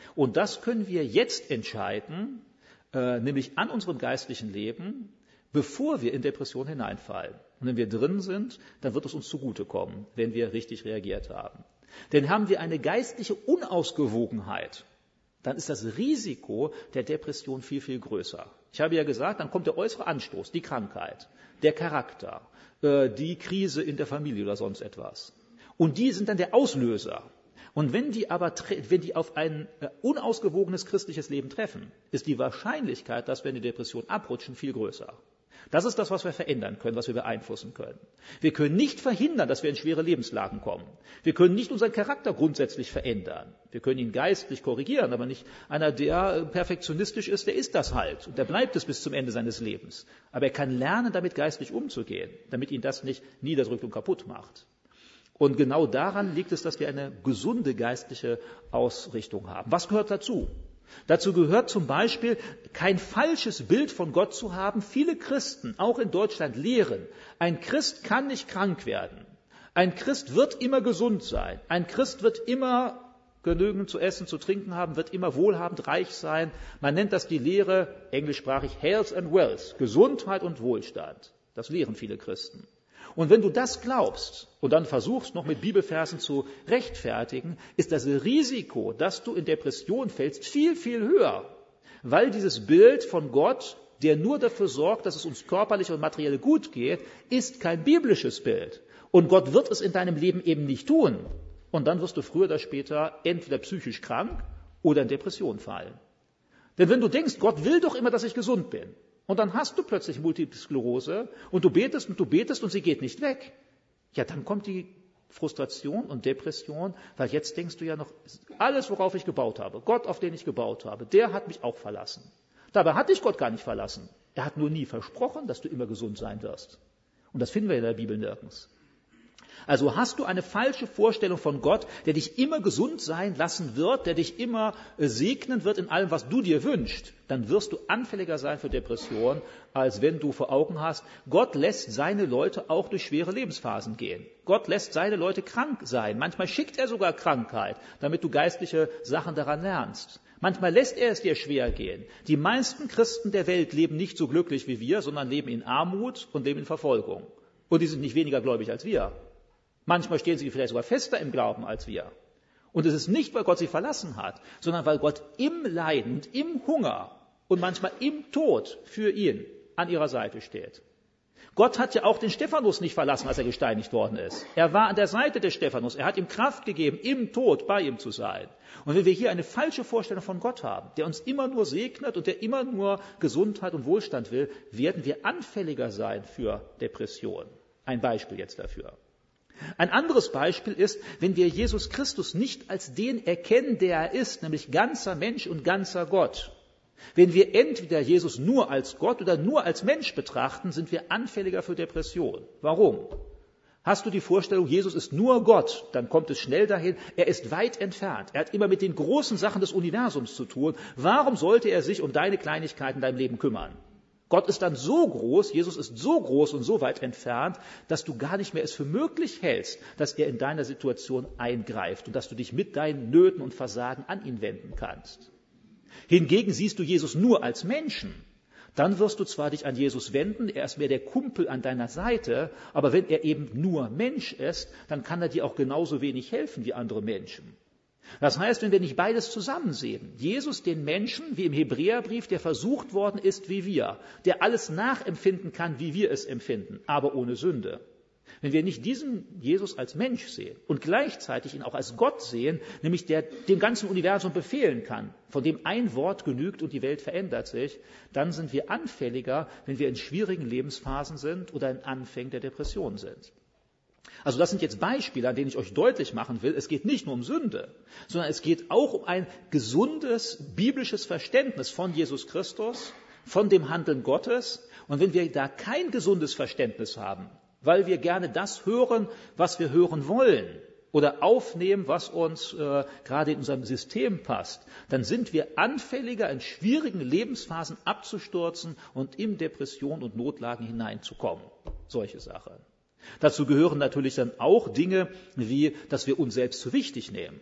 Und das können wir jetzt entscheiden, äh, nämlich an unserem geistlichen Leben, bevor wir in Depression hineinfallen. Und wenn wir drin sind, dann wird es uns zugutekommen, wenn wir richtig reagiert haben. Denn haben wir eine geistliche Unausgewogenheit, dann ist das Risiko der Depression viel, viel größer. Ich habe ja gesagt, dann kommt der äußere Anstoß, die Krankheit, der Charakter, äh, die Krise in der Familie oder sonst etwas. Und die sind dann der Auslöser. Und wenn die aber, wenn die auf ein äh, unausgewogenes christliches Leben treffen, ist die Wahrscheinlichkeit, dass wir in die Depression abrutschen, viel größer. Das ist das, was wir verändern können, was wir beeinflussen können. Wir können nicht verhindern, dass wir in schwere Lebenslagen kommen. Wir können nicht unseren Charakter grundsätzlich verändern. Wir können ihn geistlich korrigieren, aber nicht einer, der perfektionistisch ist, der ist das halt. Und der bleibt es bis zum Ende seines Lebens. Aber er kann lernen, damit geistlich umzugehen, damit ihn das nicht niederdrückt und kaputt macht. Und genau daran liegt es, dass wir eine gesunde geistliche Ausrichtung haben. Was gehört dazu? Dazu gehört zum Beispiel, kein falsches Bild von Gott zu haben. Viele Christen, auch in Deutschland, lehren, ein Christ kann nicht krank werden. Ein Christ wird immer gesund sein. Ein Christ wird immer genügend zu essen, zu trinken haben, wird immer wohlhabend, reich sein. Man nennt das die Lehre, englischsprachig, Health and Wealth, Gesundheit und Wohlstand. Das lehren viele Christen. Und wenn du das glaubst und dann versuchst, noch mit Bibelversen zu rechtfertigen, ist das Risiko, dass du in Depression fällst, viel, viel höher. Weil dieses Bild von Gott, der nur dafür sorgt, dass es uns körperlich und materiell gut geht, ist kein biblisches Bild. Und Gott wird es in deinem Leben eben nicht tun. Und dann wirst du früher oder später entweder psychisch krank oder in Depression fallen. Denn wenn du denkst, Gott will doch immer, dass ich gesund bin, und dann hast du plötzlich Multiple Sklerose und du betest und du betest und sie geht nicht weg. Ja, dann kommt die Frustration und Depression, weil jetzt denkst du ja noch, alles, worauf ich gebaut habe, Gott, auf den ich gebaut habe, der hat mich auch verlassen. Dabei hat dich Gott gar nicht verlassen. Er hat nur nie versprochen, dass du immer gesund sein wirst. Und das finden wir in der Bibel nirgends. Also hast du eine falsche Vorstellung von Gott, der dich immer gesund sein lassen wird, der dich immer segnen wird in allem, was du dir wünschst, dann wirst du anfälliger sein für Depressionen, als wenn du vor Augen hast, Gott lässt seine Leute auch durch schwere Lebensphasen gehen. Gott lässt seine Leute krank sein. Manchmal schickt er sogar Krankheit, damit du geistliche Sachen daran lernst. Manchmal lässt er es dir schwer gehen. Die meisten Christen der Welt leben nicht so glücklich wie wir, sondern leben in Armut und leben in Verfolgung. Und die sind nicht weniger gläubig als wir. Manchmal stehen sie vielleicht sogar fester im Glauben als wir. Und es ist nicht, weil Gott sie verlassen hat, sondern weil Gott im Leiden und im Hunger und manchmal im Tod für ihn an ihrer Seite steht. Gott hat ja auch den Stephanus nicht verlassen, als er gesteinigt worden ist. Er war an der Seite des Stephanus. Er hat ihm Kraft gegeben, im Tod bei ihm zu sein. Und wenn wir hier eine falsche Vorstellung von Gott haben, der uns immer nur segnet und der immer nur Gesundheit und Wohlstand will, werden wir anfälliger sein für Depression. Ein Beispiel jetzt dafür. Ein anderes Beispiel ist, wenn wir Jesus Christus nicht als den erkennen, der er ist, nämlich ganzer Mensch und ganzer Gott. Wenn wir entweder Jesus nur als Gott oder nur als Mensch betrachten, sind wir anfälliger für Depression. Warum? Hast du die Vorstellung, Jesus ist nur Gott, dann kommt es schnell dahin, er ist weit entfernt. Er hat immer mit den großen Sachen des Universums zu tun. Warum sollte er sich um deine Kleinigkeiten in deinem Leben kümmern? Gott ist dann so groß, Jesus ist so groß und so weit entfernt, dass du gar nicht mehr es für möglich hältst, dass er in deiner Situation eingreift und dass du dich mit deinen Nöten und Versagen an ihn wenden kannst. Hingegen siehst du Jesus nur als Menschen, dann wirst du zwar dich an Jesus wenden, er ist mehr der Kumpel an deiner Seite, aber wenn er eben nur Mensch ist, dann kann er dir auch genauso wenig helfen wie andere Menschen. Das heißt, wenn wir nicht beides zusammen sehen, Jesus den Menschen, wie im Hebräerbrief, der versucht worden ist wie wir, der alles nachempfinden kann, wie wir es empfinden, aber ohne Sünde. Wenn wir nicht diesen Jesus als Mensch sehen und gleichzeitig ihn auch als Gott sehen, nämlich der dem ganzen Universum befehlen kann, von dem ein Wort genügt und die Welt verändert sich, dann sind wir anfälliger, wenn wir in schwierigen Lebensphasen sind oder in Anfängen der Depression sind. Also das sind jetzt Beispiele, an denen ich euch deutlich machen will, es geht nicht nur um Sünde, sondern es geht auch um ein gesundes biblisches Verständnis von Jesus Christus, von dem Handeln Gottes. Und wenn wir da kein gesundes Verständnis haben, weil wir gerne das hören, was wir hören wollen, oder aufnehmen, was uns äh, gerade in unserem System passt, dann sind wir anfälliger, in schwierigen Lebensphasen abzustürzen und in Depression und Notlagen hineinzukommen. Solche Sachen. Dazu gehören natürlich dann auch Dinge wie, dass wir uns selbst zu wichtig nehmen.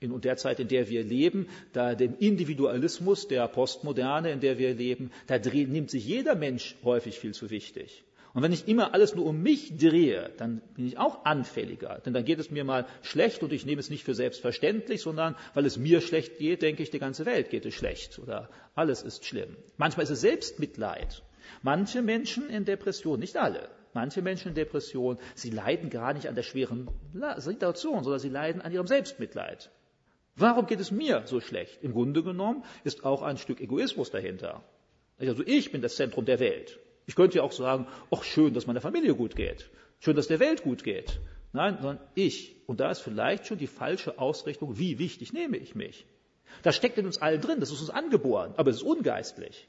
In der Zeit, in der wir leben, da dem Individualismus der Postmoderne, in der wir leben, da dreht, nimmt sich jeder Mensch häufig viel zu wichtig. Und wenn ich immer alles nur um mich drehe, dann bin ich auch anfälliger. Denn dann geht es mir mal schlecht und ich nehme es nicht für selbstverständlich, sondern weil es mir schlecht geht, denke ich, die ganze Welt geht es schlecht oder alles ist schlimm. Manchmal ist es Selbstmitleid. Manche Menschen in Depression, nicht alle, manche Menschen in Depression, sie leiden gar nicht an der schweren Situation, sondern sie leiden an ihrem Selbstmitleid. Warum geht es mir so schlecht? Im Grunde genommen ist auch ein Stück Egoismus dahinter. Also ich bin das Zentrum der Welt. Ich könnte ja auch sagen, ach schön, dass meiner Familie gut geht, schön, dass der Welt gut geht. Nein, sondern ich. Und da ist vielleicht schon die falsche Ausrichtung, wie wichtig nehme ich mich. Das steckt in uns allen drin, das ist uns angeboren, aber es ist ungeistlich.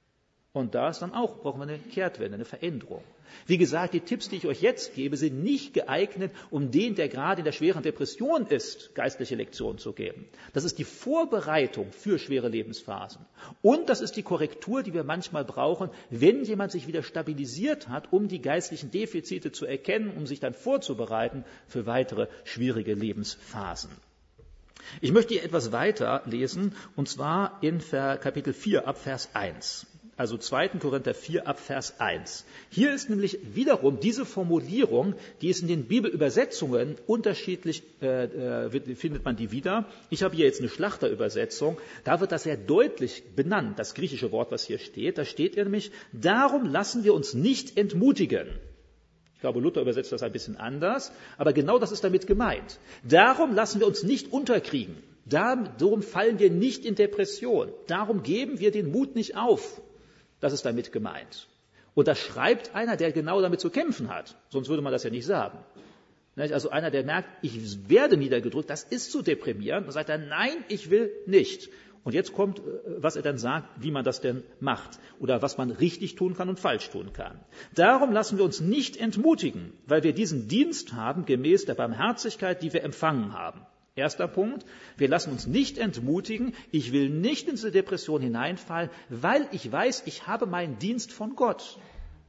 Und da ist dann auch, brauchen wir eine Kehrtwende, eine Veränderung. Wie gesagt, die Tipps, die ich euch jetzt gebe, sind nicht geeignet, um den, der gerade in der schweren Depression ist, geistliche Lektionen zu geben. Das ist die Vorbereitung für schwere Lebensphasen. Und das ist die Korrektur, die wir manchmal brauchen, wenn jemand sich wieder stabilisiert hat, um die geistlichen Defizite zu erkennen, um sich dann vorzubereiten für weitere schwierige Lebensphasen. Ich möchte hier etwas weiter lesen, und zwar in Kapitel vier ab Vers eins. Also zweiter Korinther vier ab Vers eins. Hier ist nämlich wiederum diese Formulierung, die ist in den Bibelübersetzungen unterschiedlich, äh, äh, findet man die wieder. Ich habe hier jetzt eine Schlachterübersetzung, da wird das sehr deutlich benannt, das griechische Wort, was hier steht. Da steht nämlich, darum lassen wir uns nicht entmutigen. Ich glaube, Luther übersetzt das ein bisschen anders, aber genau das ist damit gemeint. Darum lassen wir uns nicht unterkriegen. Darum fallen wir nicht in Depression. Darum geben wir den Mut nicht auf. Das ist damit gemeint. Und das schreibt einer, der genau damit zu kämpfen hat. Sonst würde man das ja nicht sagen. Also einer, der merkt, ich werde niedergedrückt, das ist zu deprimierend. Dann sagt er, nein, ich will nicht. Und jetzt kommt, was er dann sagt, wie man das denn macht oder was man richtig tun kann und falsch tun kann. Darum lassen wir uns nicht entmutigen, weil wir diesen Dienst haben, gemäß der Barmherzigkeit, die wir empfangen haben. Erster Punkt, wir lassen uns nicht entmutigen, ich will nicht in diese Depression hineinfallen, weil ich weiß, ich habe meinen Dienst von Gott.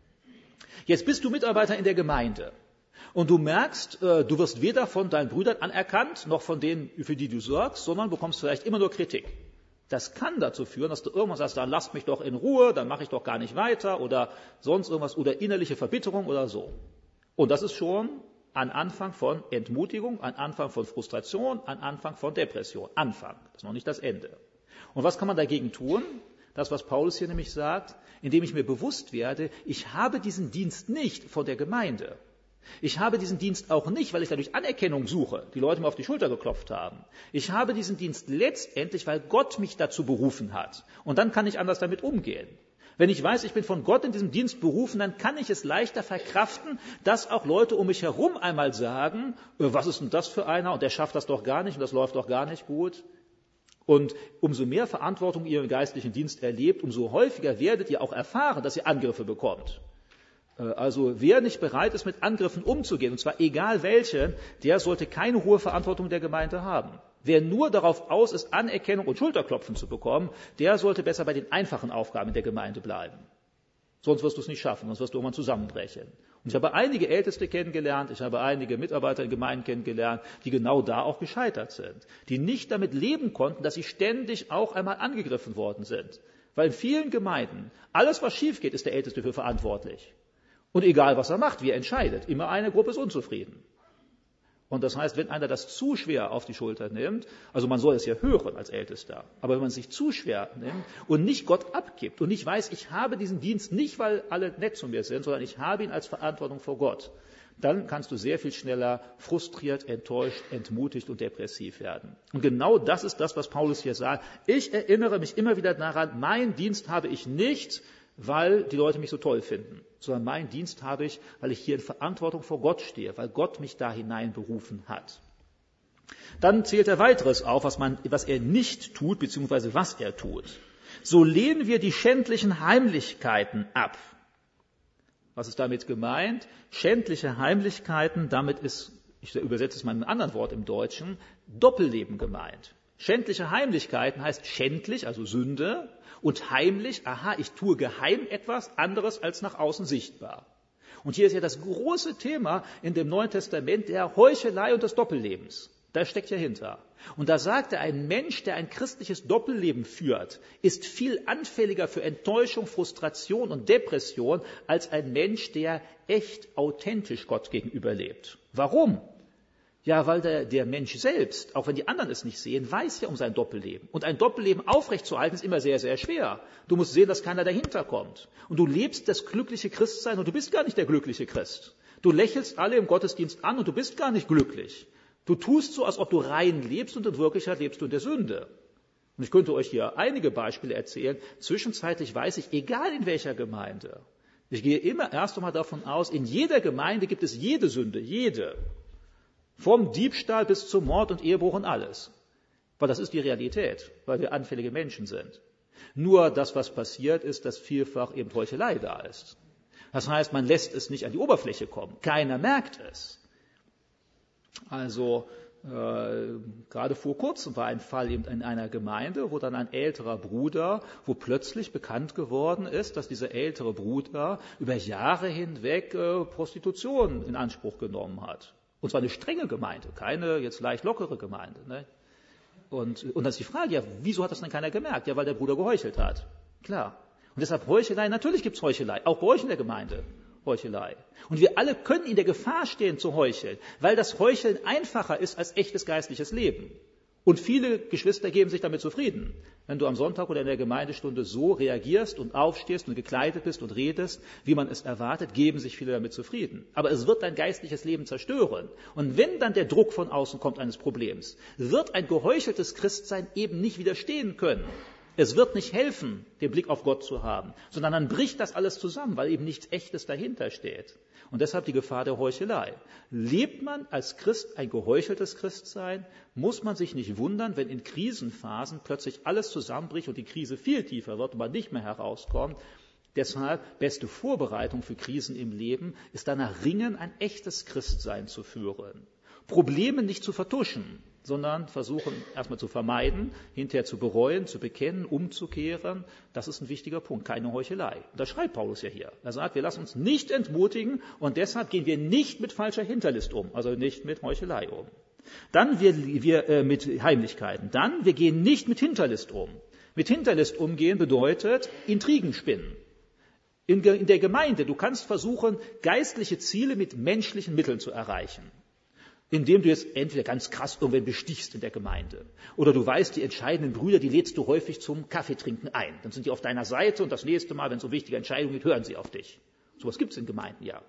Jetzt bist du Mitarbeiter in der Gemeinde und du merkst, du wirst weder von deinen Brüdern anerkannt, noch von denen, für die du sorgst, sondern bekommst vielleicht immer nur Kritik. Das kann dazu führen, dass du irgendwann sagst, dann lasst mich doch in Ruhe, dann mache ich doch gar nicht weiter oder sonst irgendwas oder innerliche Verbitterung oder so. Und das ist schon an Anfang von Entmutigung, an Anfang von Frustration, an Anfang von Depression. Anfang, das ist noch nicht das Ende. Und was kann man dagegen tun? Das, was Paulus hier nämlich sagt, indem ich mir bewusst werde, ich habe diesen Dienst nicht von der Gemeinde. Ich habe diesen Dienst auch nicht, weil ich dadurch Anerkennung suche, die Leute mir auf die Schulter geklopft haben. Ich habe diesen Dienst letztendlich, weil Gott mich dazu berufen hat. Und dann kann ich anders damit umgehen. Wenn ich weiß, ich bin von Gott in diesem Dienst berufen, dann kann ich es leichter verkraften, dass auch Leute um mich herum einmal sagen, was ist denn das für einer und der schafft das doch gar nicht und das läuft doch gar nicht gut. Und umso mehr Verantwortung ihr im geistlichen Dienst erlebt, umso häufiger werdet ihr auch erfahren, dass ihr Angriffe bekommt. Also wer nicht bereit ist, mit Angriffen umzugehen, und zwar egal welche, der sollte keine hohe Verantwortung der Gemeinde haben. Wer nur darauf aus ist, Anerkennung und Schulterklopfen zu bekommen, der sollte besser bei den einfachen Aufgaben in der Gemeinde bleiben. Sonst wirst du es nicht schaffen, sonst wirst du irgendwann zusammenbrechen. Und ich habe einige Älteste kennengelernt, ich habe einige Mitarbeiter in Gemeinden kennengelernt, die genau da auch gescheitert sind. Die nicht damit leben konnten, dass sie ständig auch einmal angegriffen worden sind. Weil in vielen Gemeinden, alles was schief geht, ist der Älteste für verantwortlich. Und egal was er macht, wie er entscheidet, immer eine Gruppe ist unzufrieden. Und das heißt, wenn einer das zu schwer auf die Schulter nimmt, also man soll es ja hören als Ältester, aber wenn man es sich zu schwer nimmt und nicht Gott abgibt und nicht weiß, ich habe diesen Dienst nicht, weil alle nett zu mir sind, sondern ich habe ihn als Verantwortung vor Gott, dann kannst du sehr viel schneller frustriert, enttäuscht, entmutigt und depressiv werden. Und genau das ist das, was Paulus hier sagt. Ich erinnere mich immer wieder daran, meinen Dienst habe ich nicht, weil die Leute mich so toll finden, sondern meinen Dienst habe ich, weil ich hier in Verantwortung vor Gott stehe, weil Gott mich da hinein berufen hat. Dann zählt er weiteres auf, was, man, was er nicht tut, beziehungsweise was er tut. So lehnen wir die schändlichen Heimlichkeiten ab. Was ist damit gemeint? Schändliche Heimlichkeiten, damit ist, ich übersetze es mal in einem anderen Wort im Deutschen, Doppelleben gemeint. Schändliche Heimlichkeiten heißt schändlich, also Sünde, und heimlich, aha, ich tue geheim etwas anderes als nach außen sichtbar. Und hier ist ja das große Thema in dem Neuen Testament der Heuchelei und des Doppellebens. Da steckt ja hinter. Und da sagt er, ein Mensch, der ein christliches Doppelleben führt, ist viel anfälliger für Enttäuschung, Frustration und Depression als ein Mensch, der echt authentisch Gott gegenüber lebt. Warum? Ja, weil der, der Mensch selbst, auch wenn die anderen es nicht sehen, weiß ja um sein Doppelleben. Und ein Doppelleben aufrechtzuerhalten ist immer sehr, sehr schwer. Du musst sehen, dass keiner dahinter kommt. Und du lebst das glückliche Christsein und du bist gar nicht der glückliche Christ. Du lächelst alle im Gottesdienst an und du bist gar nicht glücklich. Du tust so, als ob du rein lebst und in Wirklichkeit lebst du in der Sünde. Und ich könnte euch hier einige Beispiele erzählen. Zwischenzeitlich weiß ich, egal in welcher Gemeinde, ich gehe immer erst einmal davon aus, in jeder Gemeinde gibt es jede Sünde, jede. Vom Diebstahl bis zum Mord und Ehebruch und alles. Weil das ist die Realität, weil wir anfällige Menschen sind. Nur das, was passiert, ist, dass vielfach eben Heuchelei da ist. Das heißt, man lässt es nicht an die Oberfläche kommen. Keiner merkt es. Also äh, gerade vor kurzem war ein Fall eben in einer Gemeinde, wo dann ein älterer Bruder, wo plötzlich bekannt geworden ist, dass dieser ältere Bruder über Jahre hinweg äh, Prostitution in Anspruch genommen hat. Und zwar eine strenge Gemeinde, keine jetzt leicht lockere Gemeinde. Ne? Und, und dann ist die Frage, ja, wieso hat das denn keiner gemerkt? Ja, weil der Bruder geheuchelt hat. Klar. Und deshalb Heuchelei, natürlich gibt es Heuchelei, auch bei euch in der Gemeinde Heuchelei. Und wir alle können in der Gefahr stehen zu heucheln, weil das Heucheln einfacher ist als echtes geistliches Leben. Und viele Geschwister geben sich damit zufrieden. Wenn du am Sonntag oder in der Gemeindestunde so reagierst und aufstehst und gekleidet bist und redest, wie man es erwartet, geben sich viele damit zufrieden. Aber es wird dein geistliches Leben zerstören. Und wenn dann der Druck von außen kommt eines Problems, wird ein geheucheltes Christsein eben nicht widerstehen können. Es wird nicht helfen, den Blick auf Gott zu haben, sondern dann bricht das alles zusammen, weil eben nichts Echtes dahinter steht. Und deshalb die Gefahr der Heuchelei. Lebt man als Christ ein geheucheltes Christsein, muss man sich nicht wundern, wenn in Krisenphasen plötzlich alles zusammenbricht und die Krise viel tiefer wird und man nicht mehr herauskommt. Deshalb, beste Vorbereitung für Krisen im Leben ist danach Ringen, ein echtes Christsein zu führen. Probleme nicht zu vertuschen, sondern versuchen erstmal zu vermeiden, hinterher zu bereuen, zu bekennen, umzukehren. Das ist ein wichtiger Punkt, keine Heuchelei. Und das schreibt Paulus ja hier. Er sagt, wir lassen uns nicht entmutigen und deshalb gehen wir nicht mit falscher Hinterlist um, also nicht mit Heuchelei um. Dann wir, wir äh, mit Heimlichkeiten. Dann, wir gehen nicht mit Hinterlist um. Mit Hinterlist umgehen bedeutet Intrigen spinnen. In, in der Gemeinde, du kannst versuchen, geistliche Ziele mit menschlichen Mitteln zu erreichen. Indem du jetzt entweder ganz krass irgendwen bestichst in der Gemeinde. Oder du weißt, die entscheidenden Brüder, die lädst du häufig zum Kaffeetrinken ein. Dann sind die auf deiner Seite und das nächste Mal, wenn es um wichtige Entscheidungen geht, hören sie auf dich. Sowas gibt es in Gemeinden, ja.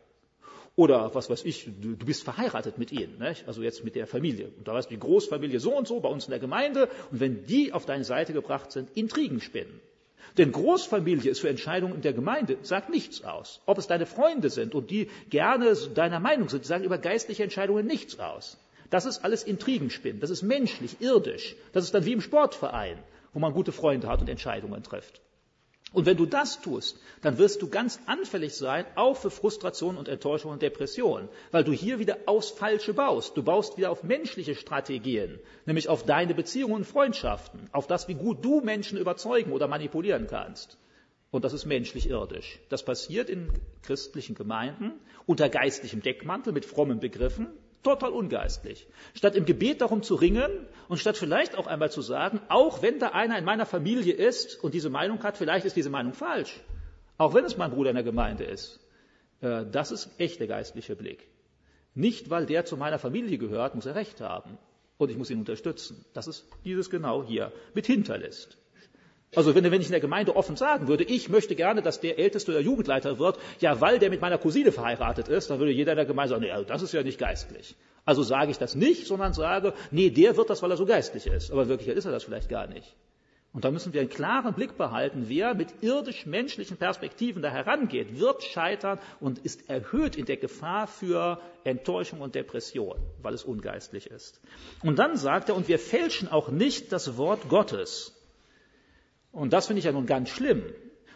Oder, was weiß ich, du, du bist verheiratet mit ihnen, ne? Also jetzt mit der Familie. Und da weißt du, die Großfamilie so und so bei uns in der Gemeinde. Und wenn die auf deine Seite gebracht sind, Intrigen spinnen. Denn Großfamilie ist für Entscheidungen in der Gemeinde, sagt nichts aus. Ob es deine Freunde sind und die gerne deiner Meinung sind, sagen über geistliche Entscheidungen nichts aus. Das ist alles Intrigenspinnen, das ist menschlich, irdisch. Das ist dann wie im Sportverein, wo man gute Freunde hat und Entscheidungen trifft. Und wenn du das tust, dann wirst du ganz anfällig sein, auch für Frustration und Enttäuschung und Depression, weil du hier wieder aufs Falsche baust. Du baust wieder auf menschliche Strategien, nämlich auf deine Beziehungen und Freundschaften, auf das, wie gut du Menschen überzeugen oder manipulieren kannst. Und das ist menschlich irdisch. Das passiert in christlichen Gemeinden unter geistlichem Deckmantel mit frommen Begriffen, total ungeistlich. Statt im Gebet darum zu ringen und statt vielleicht auch einmal zu sagen, auch wenn da einer in meiner Familie ist und diese Meinung hat, vielleicht ist diese Meinung falsch. Auch wenn es mein Bruder in der Gemeinde ist. Das ist echt der geistliche Blick. Nicht, weil der zu meiner Familie gehört, muss er Recht haben. Und ich muss ihn unterstützen. Das ist dieses genau hier mit Hinterlist. Also wenn, wenn ich in der Gemeinde offen sagen würde, ich möchte gerne, dass der Älteste oder Jugendleiter wird, ja, weil der mit meiner Cousine verheiratet ist, dann würde jeder in der Gemeinde sagen, nee, das ist ja nicht geistlich. Also sage ich das nicht, sondern sage, nee, der wird das, weil er so geistlich ist. Aber in Wirklichkeit ist er das vielleicht gar nicht. Und da müssen wir einen klaren Blick behalten, wer mit irdisch-menschlichen Perspektiven da herangeht, wird scheitern und ist erhöht in der Gefahr für Enttäuschung und Depression, weil es ungeistlich ist. Und dann sagt er, und wir fälschen auch nicht das Wort Gottes. Und das finde ich ja nun ganz schlimm.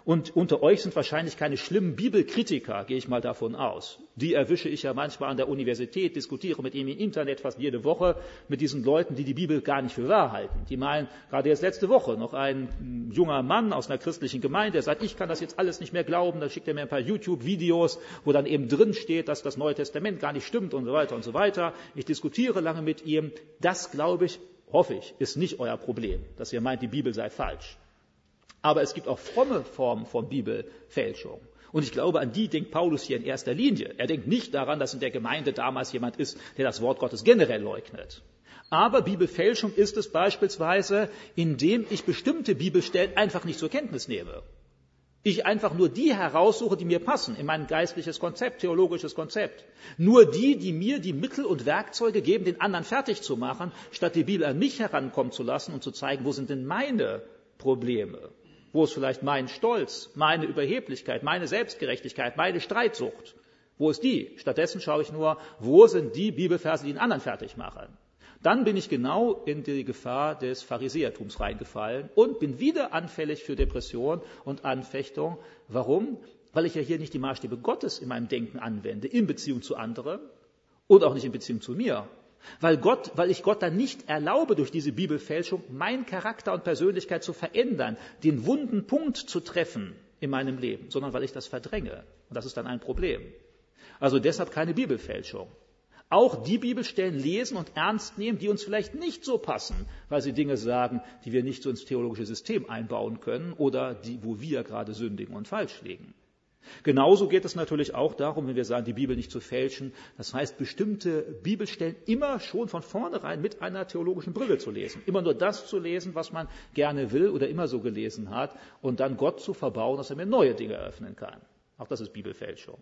Und unter euch sind wahrscheinlich keine schlimmen Bibelkritiker, gehe ich mal davon aus. Die erwische ich ja manchmal an der Universität, diskutiere mit ihnen im Internet fast jede Woche mit diesen Leuten, die die Bibel gar nicht für wahr halten. Die meinen, gerade jetzt letzte Woche, noch ein junger Mann aus einer christlichen Gemeinde, der sagt, ich kann das jetzt alles nicht mehr glauben, dann schickt er mir ein paar YouTube-Videos, wo dann eben drin steht, dass das Neue Testament gar nicht stimmt und so weiter und so weiter. Ich diskutiere lange mit ihm. Das, glaube ich, hoffe ich, ist nicht euer Problem, dass ihr meint, die Bibel sei falsch. Aber es gibt auch fromme Formen von Bibelfälschung. Und ich glaube, an die denkt Paulus hier in erster Linie. Er denkt nicht daran, dass in der Gemeinde damals jemand ist, der das Wort Gottes generell leugnet. Aber Bibelfälschung ist es beispielsweise, indem ich bestimmte Bibelstellen einfach nicht zur Kenntnis nehme. Ich einfach nur die heraussuche, die mir passen in mein geistliches Konzept, theologisches Konzept. Nur die, die mir die Mittel und Werkzeuge geben, den anderen fertig zu machen, statt die Bibel an mich herankommen zu lassen und zu zeigen, wo sind denn meine Probleme? Wo ist vielleicht mein Stolz, meine Überheblichkeit, meine Selbstgerechtigkeit, meine Streitsucht? Wo ist die? Stattdessen schaue ich nur, wo sind die Bibelverse, die den anderen fertig machen? Dann bin ich genau in die Gefahr des Pharisäertums reingefallen und bin wieder anfällig für Depression und Anfechtung. Warum? Weil ich ja hier nicht die Maßstäbe Gottes in meinem Denken anwende, in Beziehung zu anderen und auch nicht in Beziehung zu mir. Weil Gott, weil ich Gott dann nicht erlaube, durch diese Bibelfälschung meinen Charakter und Persönlichkeit zu verändern, den wunden Punkt zu treffen in meinem Leben, sondern weil ich das verdränge. Und das ist dann ein Problem. Also deshalb keine Bibelfälschung. Auch die Bibelstellen lesen und ernst nehmen, die uns vielleicht nicht so passen, weil sie Dinge sagen, die wir nicht so ins theologische System einbauen können oder die, wo wir gerade sündigen und falsch liegen. Genauso geht es natürlich auch darum, wenn wir sagen, die Bibel nicht zu fälschen. Das heißt, bestimmte Bibelstellen immer schon von vornherein mit einer theologischen Brille zu lesen. Immer nur das zu lesen, was man gerne will oder immer so gelesen hat. Und dann Gott zu verbauen, dass er mir neue Dinge eröffnen kann. Auch das ist Bibelfälschung.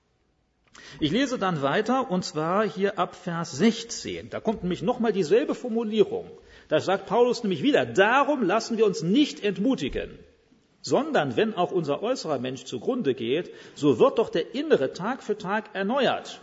Ich lese dann weiter, und zwar hier ab Vers sechzehn. Da kommt nämlich nochmal dieselbe Formulierung. Da sagt Paulus nämlich wieder, darum lassen wir uns nicht entmutigen. Sondern wenn auch unser äußerer Mensch zugrunde geht, so wird doch der innere Tag für Tag erneuert.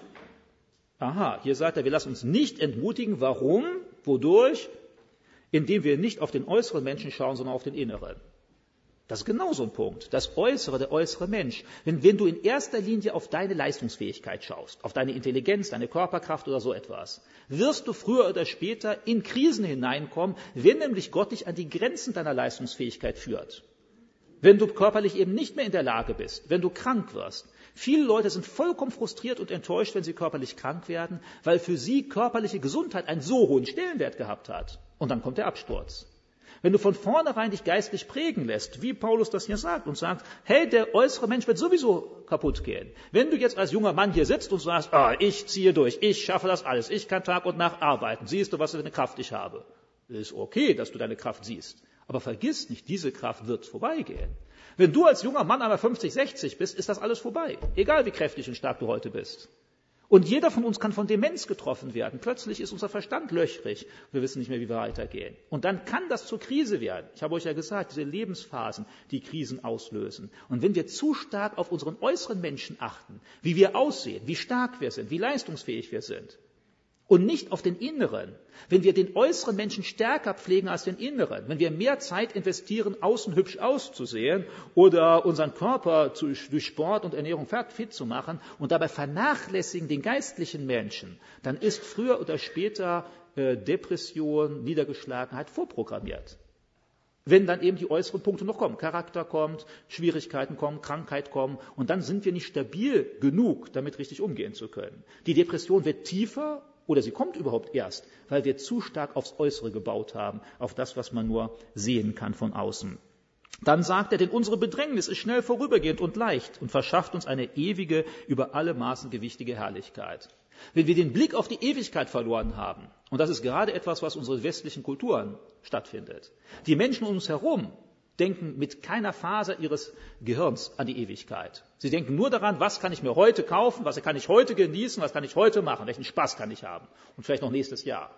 Aha, hier sagt er, wir lassen uns nicht entmutigen. Warum? Wodurch? Indem wir nicht auf den äußeren Menschen schauen, sondern auf den inneren. Das ist genau so ein Punkt. Das Äußere, der äußere Mensch. Wenn, wenn du in erster Linie auf deine Leistungsfähigkeit schaust, auf deine Intelligenz, deine Körperkraft oder so etwas, wirst du früher oder später in Krisen hineinkommen, wenn nämlich Gott dich an die Grenzen deiner Leistungsfähigkeit führt. Wenn du körperlich eben nicht mehr in der Lage bist, wenn du krank wirst. Viele Leute sind vollkommen frustriert und enttäuscht, wenn sie körperlich krank werden, weil für sie körperliche Gesundheit einen so hohen Stellenwert gehabt hat. Und dann kommt der Absturz. Wenn du von vornherein dich geistlich prägen lässt, wie Paulus das hier sagt und sagt, hey, der äußere Mensch wird sowieso kaputt gehen. Wenn du jetzt als junger Mann hier sitzt und sagst, ah, ich ziehe durch, ich schaffe das alles, ich kann Tag und Nacht arbeiten, siehst du, was für eine Kraft ich habe. Ist okay, dass du deine Kraft siehst. Aber vergiss nicht, diese Kraft wird vorbeigehen. Wenn du als junger Mann einmal fünfzig, sechzig bist, ist das alles vorbei. Egal wie kräftig und stark du heute bist. Und jeder von uns kann von Demenz getroffen werden. Plötzlich ist unser Verstand löchrig. Wir wissen nicht mehr, wie wir weitergehen. Und dann kann das zur Krise werden. Ich habe euch ja gesagt, diese Lebensphasen, die Krisen auslösen. Und wenn wir zu stark auf unseren äußeren Menschen achten, wie wir aussehen, wie stark wir sind, wie leistungsfähig wir sind, und nicht auf den Inneren. Wenn wir den äußeren Menschen stärker pflegen als den Inneren, wenn wir mehr Zeit investieren, außen hübsch auszusehen oder unseren Körper zu, durch Sport und Ernährung fit zu machen und dabei vernachlässigen den geistlichen Menschen, dann ist früher oder später äh, Depression, Niedergeschlagenheit vorprogrammiert. Wenn dann eben die äußeren Punkte noch kommen, Charakter kommt, Schwierigkeiten kommen, Krankheit kommen und dann sind wir nicht stabil genug, damit richtig umgehen zu können. Die Depression wird tiefer oder sie kommt überhaupt erst, weil wir zu stark aufs Äußere gebaut haben, auf das, was man nur sehen kann von außen. Dann sagt er, denn unsere Bedrängnis ist schnell vorübergehend und leicht und verschafft uns eine ewige, über alle Maßen gewichtige Herrlichkeit. Wenn wir den Blick auf die Ewigkeit verloren haben, und das ist gerade etwas, was unsere westlichen Kulturen stattfindet, die Menschen um uns herum denken mit keiner Faser ihres Gehirns an die Ewigkeit. Sie denken nur daran, was kann ich mir heute kaufen, was kann ich heute genießen, was kann ich heute machen, welchen Spaß kann ich haben und vielleicht noch nächstes Jahr.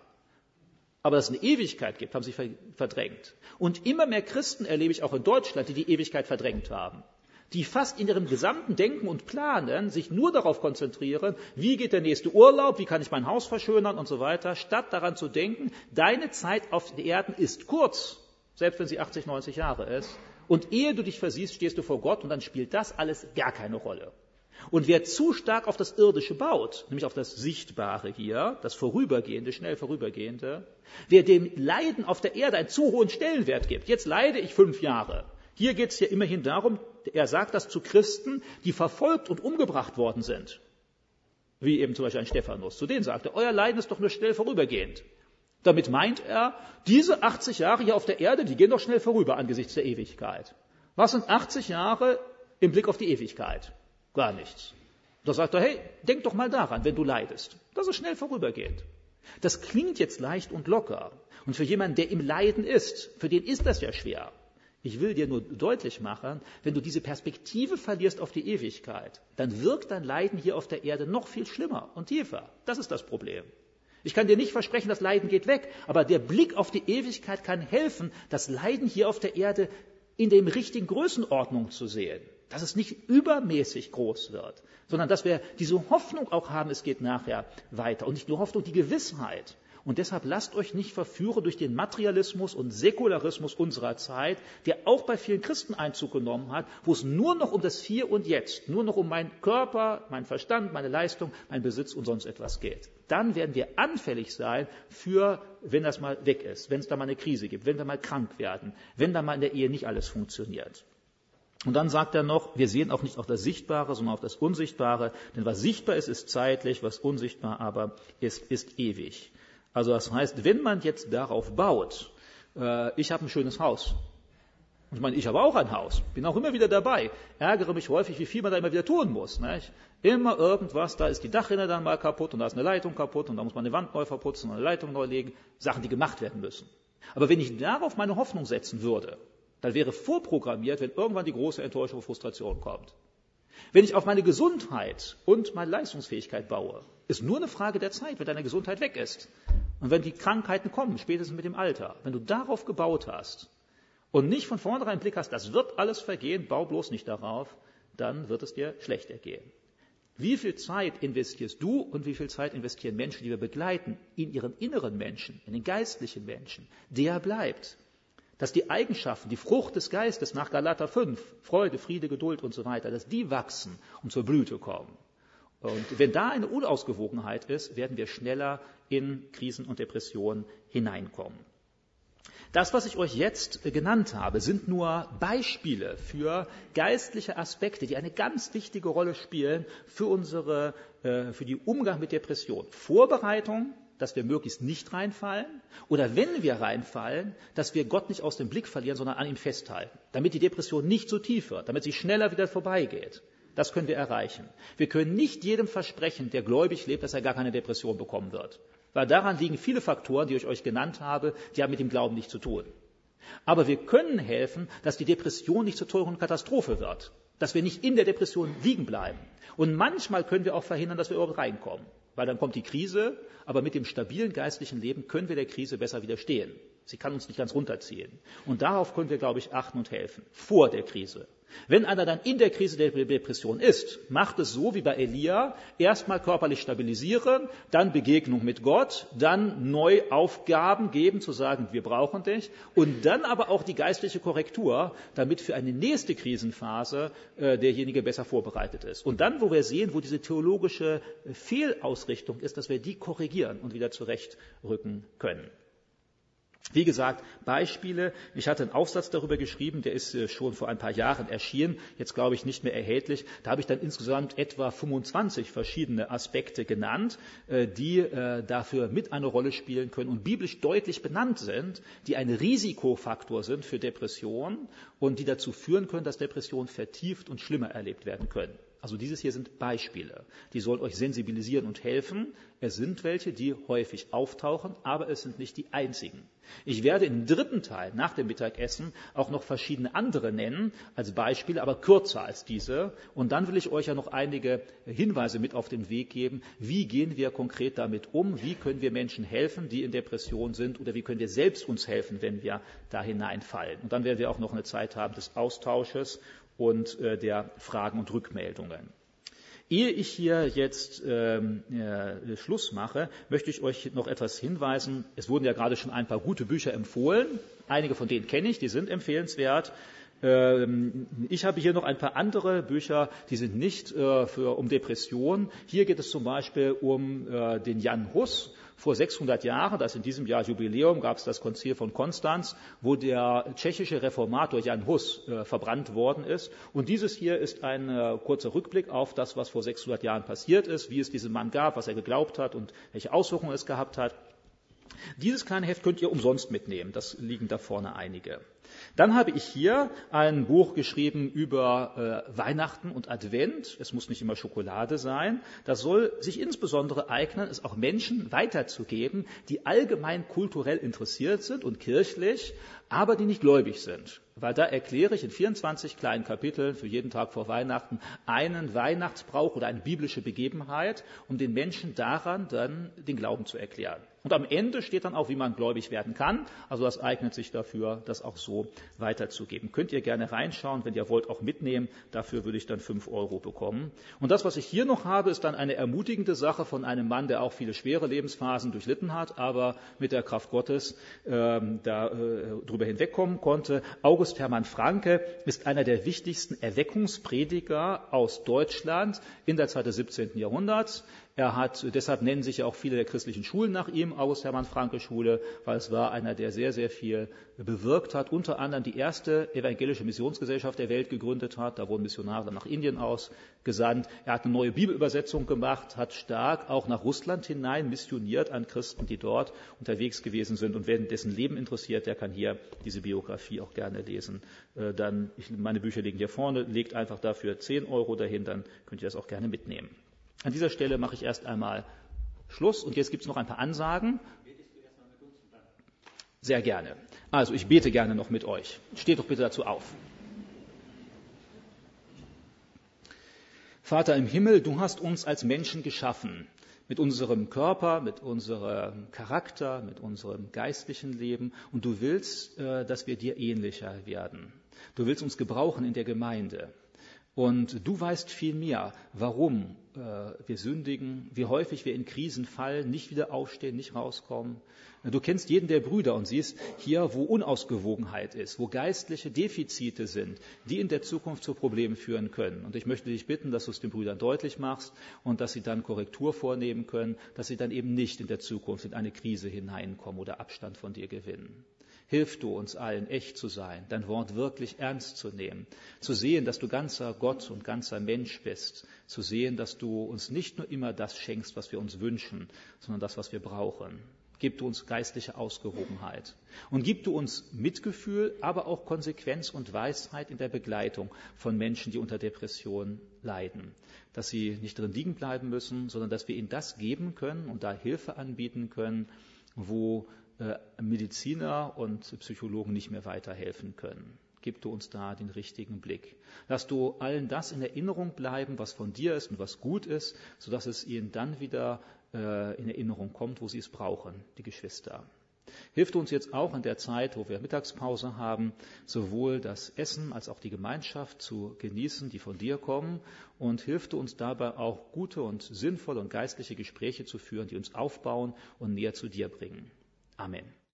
Aber dass es eine Ewigkeit gibt, haben sie verdrängt. Und immer mehr Christen erlebe ich auch in Deutschland, die die Ewigkeit verdrängt haben, die fast in ihrem gesamten Denken und Planen sich nur darauf konzentrieren, wie geht der nächste Urlaub, wie kann ich mein Haus verschönern und so weiter, statt daran zu denken, deine Zeit auf den Erden ist kurz, selbst wenn sie achtzig, neunzig Jahre ist, Und ehe du dich versiehst, stehst du vor Gott und dann spielt das alles gar keine Rolle. Und wer zu stark auf das Irdische baut, nämlich auf das Sichtbare hier, das Vorübergehende, schnell Vorübergehende, wer dem Leiden auf der Erde einen zu hohen Stellenwert gibt, jetzt leide ich fünf Jahre. Hier geht es ja immerhin darum, er sagt das zu Christen, die verfolgt und umgebracht worden sind. Wie eben zum Beispiel ein Stephanus. Zu denen sagt er, euer Leiden ist doch nur schnell vorübergehend. Damit meint er, diese achtzig Jahre hier auf der Erde, die gehen doch schnell vorüber angesichts der Ewigkeit. Was sind achtzig Jahre im Blick auf die Ewigkeit? Gar nichts. Da sagt er, hey, denk doch mal daran, wenn du leidest. Das ist schnell vorübergehend. Das klingt jetzt leicht und locker. Und für jemanden, der im Leiden ist, für den ist das ja schwer. Ich will dir nur deutlich machen, wenn du diese Perspektive verlierst auf die Ewigkeit, dann wirkt dein Leiden hier auf der Erde noch viel schlimmer und tiefer. Das ist das Problem. Ich kann dir nicht versprechen, das Leiden geht weg, aber der Blick auf die Ewigkeit kann helfen, das Leiden hier auf der Erde in der richtigen Größenordnung zu sehen. Dass es nicht übermäßig groß wird, sondern dass wir diese Hoffnung auch haben, es geht nachher weiter. Und nicht nur Hoffnung, die Gewissheit. Und deshalb lasst euch nicht verführen durch den Materialismus und Säkularismus unserer Zeit, der auch bei vielen Christen Einzug genommen hat, wo es nur noch um das Hier und Jetzt, nur noch um meinen Körper, meinen Verstand, meine Leistung, meinen Besitz und sonst etwas geht. Dann werden wir anfällig sein für, wenn das mal weg ist, wenn es da mal eine Krise gibt, wenn wir mal krank werden, wenn da mal in der Ehe nicht alles funktioniert. Und dann sagt er noch, wir sehen auch nicht auf das Sichtbare, sondern auf das Unsichtbare. Denn was sichtbar ist, ist zeitlich, was unsichtbar aber ist, ist ewig. Also das heißt, wenn man jetzt darauf baut, äh, ich habe ein schönes Haus. Und ich meine, ich habe auch ein Haus, bin auch immer wieder dabei, ärgere mich häufig, wie viel man da immer wieder tun muss. Nicht? Immer irgendwas, da ist die Dachrinne dann mal kaputt und da ist eine Leitung kaputt und da muss man eine Wand neu verputzen und eine Leitung neu legen. Sachen, die gemacht werden müssen. Aber wenn ich darauf meine Hoffnung setzen würde, dann wäre vorprogrammiert, wenn irgendwann die große Enttäuschung und Frustration kommt. Wenn ich auf meine Gesundheit und meine Leistungsfähigkeit baue, ist nur eine Frage der Zeit, wenn deine Gesundheit weg ist. Und wenn die Krankheiten kommen, spätestens mit dem Alter, wenn du darauf gebaut hast und nicht von vornherein im Blick hast, das wird alles vergehen, bau bloß nicht darauf, dann wird es dir schlecht ergehen. Wie viel Zeit investierst du und wie viel Zeit investieren Menschen, die wir begleiten, in ihren inneren Menschen, in den geistlichen Menschen? Der bleibt. Dass die Eigenschaften, die Frucht des Geistes nach Galater fünf, Freude, Friede, Geduld und so weiter, dass die wachsen und zur Blüte kommen. Und wenn da eine Unausgewogenheit ist, werden wir schneller in Krisen und Depressionen hineinkommen. Das, was ich euch jetzt genannt habe, sind nur Beispiele für geistliche Aspekte, die eine ganz wichtige Rolle spielen für unsere, für den Umgang mit Depression. Vorbereitung, dass wir möglichst nicht reinfallen oder wenn wir reinfallen, dass wir Gott nicht aus dem Blick verlieren, sondern an ihm festhalten, damit die Depression nicht so tief wird, damit sie schneller wieder vorbeigeht. Das können wir erreichen. Wir können nicht jedem versprechen, der gläubig lebt, dass er gar keine Depression bekommen wird. Weil daran liegen viele Faktoren, die ich euch genannt habe, die haben mit dem Glauben nichts zu tun. Aber wir können helfen, dass die Depression nicht zur teuren Katastrophe wird, dass wir nicht in der Depression liegen bleiben. Und manchmal können wir auch verhindern, dass wir überhaupt reinkommen. Weil dann kommt die Krise, aber mit dem stabilen geistlichen Leben können wir der Krise besser widerstehen. Sie kann uns nicht ganz runterziehen. Und darauf können wir, glaube ich, achten und helfen. Vor der Krise. Wenn einer dann in der Krise der Depression ist, macht es so wie bei Elia, erstmal körperlich stabilisieren, dann Begegnung mit Gott, dann neu Aufgaben geben, zu sagen, wir brauchen dich, und dann aber auch die geistliche Korrektur, damit für eine nächste Krisenphase äh, derjenige besser vorbereitet ist. Und dann, wo wir sehen, wo diese theologische Fehlausrichtung ist, dass wir die korrigieren und wieder zurechtrücken können. Wie gesagt, Beispiele. Ich hatte einen Aufsatz darüber geschrieben, der ist schon vor ein paar Jahren erschienen, jetzt glaube ich nicht mehr erhältlich. Da habe ich dann insgesamt etwa fünfundzwanzig verschiedene Aspekte genannt, die dafür mit eine Rolle spielen können und biblisch deutlich benannt sind, die ein Risikofaktor sind für Depressionen und die dazu führen können, dass Depressionen vertieft und schlimmer erlebt werden können. Also dieses hier sind Beispiele, die sollen euch sensibilisieren und helfen. Es sind welche, die häufig auftauchen, aber es sind nicht die einzigen. Ich werde im dritten Teil nach dem Mittagessen auch noch verschiedene andere nennen als Beispiele, aber kürzer als diese. Und dann will ich euch ja noch einige Hinweise mit auf den Weg geben. Wie gehen wir konkret damit um? Wie können wir Menschen helfen, die in Depression sind? Oder wie können wir selbst uns helfen, wenn wir da hineinfallen? Und dann werden wir auch noch eine Zeit haben des Austausches und äh, der Fragen und Rückmeldungen. Ehe ich hier jetzt ähm, äh, Schluss mache, möchte ich euch noch etwas hinweisen. Es wurden ja gerade schon ein paar gute Bücher empfohlen. Einige von denen kenne ich, die sind empfehlenswert. Ich habe hier noch ein paar andere Bücher, die sind nicht für, um Depressionen. Hier geht es zum Beispiel um den Jan Hus. Vor sechshundert Jahren, das in diesem Jahr Jubiläum, gab es das Konzil von Konstanz, wo der tschechische Reformator Jan Hus äh, verbrannt worden ist. Und dieses hier ist ein äh, kurzer Rückblick auf das, was vor sechshundert Jahren passiert ist, wie es diesen Mann gab, was er geglaubt hat und welche Auswirkungen es gehabt hat. Dieses kleine Heft könnt ihr umsonst mitnehmen, das liegen da vorne einige. Dann habe ich hier ein Buch geschrieben über äh, Weihnachten und Advent. Es muss nicht immer Schokolade sein. Das soll sich insbesondere eignen, es auch Menschen weiterzugeben, die allgemein kulturell interessiert sind und kirchlich, aber die nicht gläubig sind. Weil da erkläre ich in vierundzwanzig kleinen Kapiteln für jeden Tag vor Weihnachten einen Weihnachtsbrauch oder eine biblische Begebenheit, um den Menschen daran dann den Glauben zu erklären. Und am Ende steht dann auch, wie man gläubig werden kann. Also das eignet sich dafür, das auch so weiterzugeben. Könnt ihr gerne reinschauen, wenn ihr wollt, auch mitnehmen. Dafür würde ich dann fünf Euro bekommen. Und das, was ich hier noch habe, ist dann eine ermutigende Sache von einem Mann, der auch viele schwere Lebensphasen durchlitten hat, aber mit der Kraft Gottes ähm, da äh, drüber hinwegkommen konnte. August Hermann Francke ist einer der wichtigsten Erweckungsprediger aus Deutschland in der Zeit des siebzehnten Jahrhunderts. Er hat, deshalb nennen sich ja auch viele der christlichen Schulen nach ihm, August Hermann Francke Schule, weil es war einer, der sehr, sehr viel bewirkt hat, unter anderem die erste evangelische Missionsgesellschaft der Welt gegründet hat. Da wurden Missionare nach Indien ausgesandt. Er hat eine neue Bibelübersetzung gemacht, hat stark auch nach Russland hinein missioniert an Christen, die dort unterwegs gewesen sind. Und wer dessen Leben interessiert, der kann hier diese Biografie auch gerne lesen. Dann, ich, meine Bücher liegen hier vorne, legt einfach dafür zehn Euro dahin, dann könnt ihr das auch gerne mitnehmen. An dieser Stelle mache ich erst einmal Schluss und jetzt gibt es noch ein paar Ansagen. Sehr gerne. Also ich bete gerne noch mit euch. Steht doch bitte dazu auf. Vater im Himmel, du hast uns als Menschen geschaffen. Mit unserem Körper, mit unserem Charakter, mit unserem geistlichen Leben. Und du willst, dass wir dir ähnlicher werden. Du willst uns gebrauchen in der Gemeinde. Und du weißt viel mehr, warum äh, wir sündigen, wie häufig wir in Krisen fallen, nicht wieder aufstehen, nicht rauskommen. Du kennst jeden der Brüder und siehst hier, wo Unausgewogenheit ist, wo geistliche Defizite sind, die in der Zukunft zu Problemen führen können. Und ich möchte dich bitten, dass du es den Brüdern deutlich machst und dass sie dann Korrektur vornehmen können, dass sie dann eben nicht in der Zukunft in eine Krise hineinkommen oder Abstand von dir gewinnen. Hilf du uns allen, echt zu sein, dein Wort wirklich ernst zu nehmen, zu sehen, dass du ganzer Gott und ganzer Mensch bist, zu sehen, dass du uns nicht nur immer das schenkst, was wir uns wünschen, sondern das, was wir brauchen. Gib du uns geistliche Ausgewogenheit und gib du uns Mitgefühl, aber auch Konsequenz und Weisheit in der Begleitung von Menschen, die unter Depression leiden, dass sie nicht drin liegen bleiben müssen, sondern dass wir ihnen das geben können und da Hilfe anbieten können, wo Mediziner und Psychologen nicht mehr weiterhelfen können. Gib du uns da den richtigen Blick. Lass du allen das in Erinnerung bleiben, was von dir ist und was gut ist, sodass es ihnen dann wieder äh, in Erinnerung kommt, wo sie es brauchen, die Geschwister. Hilf du uns jetzt auch in der Zeit, wo wir Mittagspause haben, sowohl das Essen als auch die Gemeinschaft zu genießen, die von dir kommen. Und hilf du uns dabei auch gute und sinnvolle und geistliche Gespräche zu führen, die uns aufbauen und näher zu dir bringen. Amen.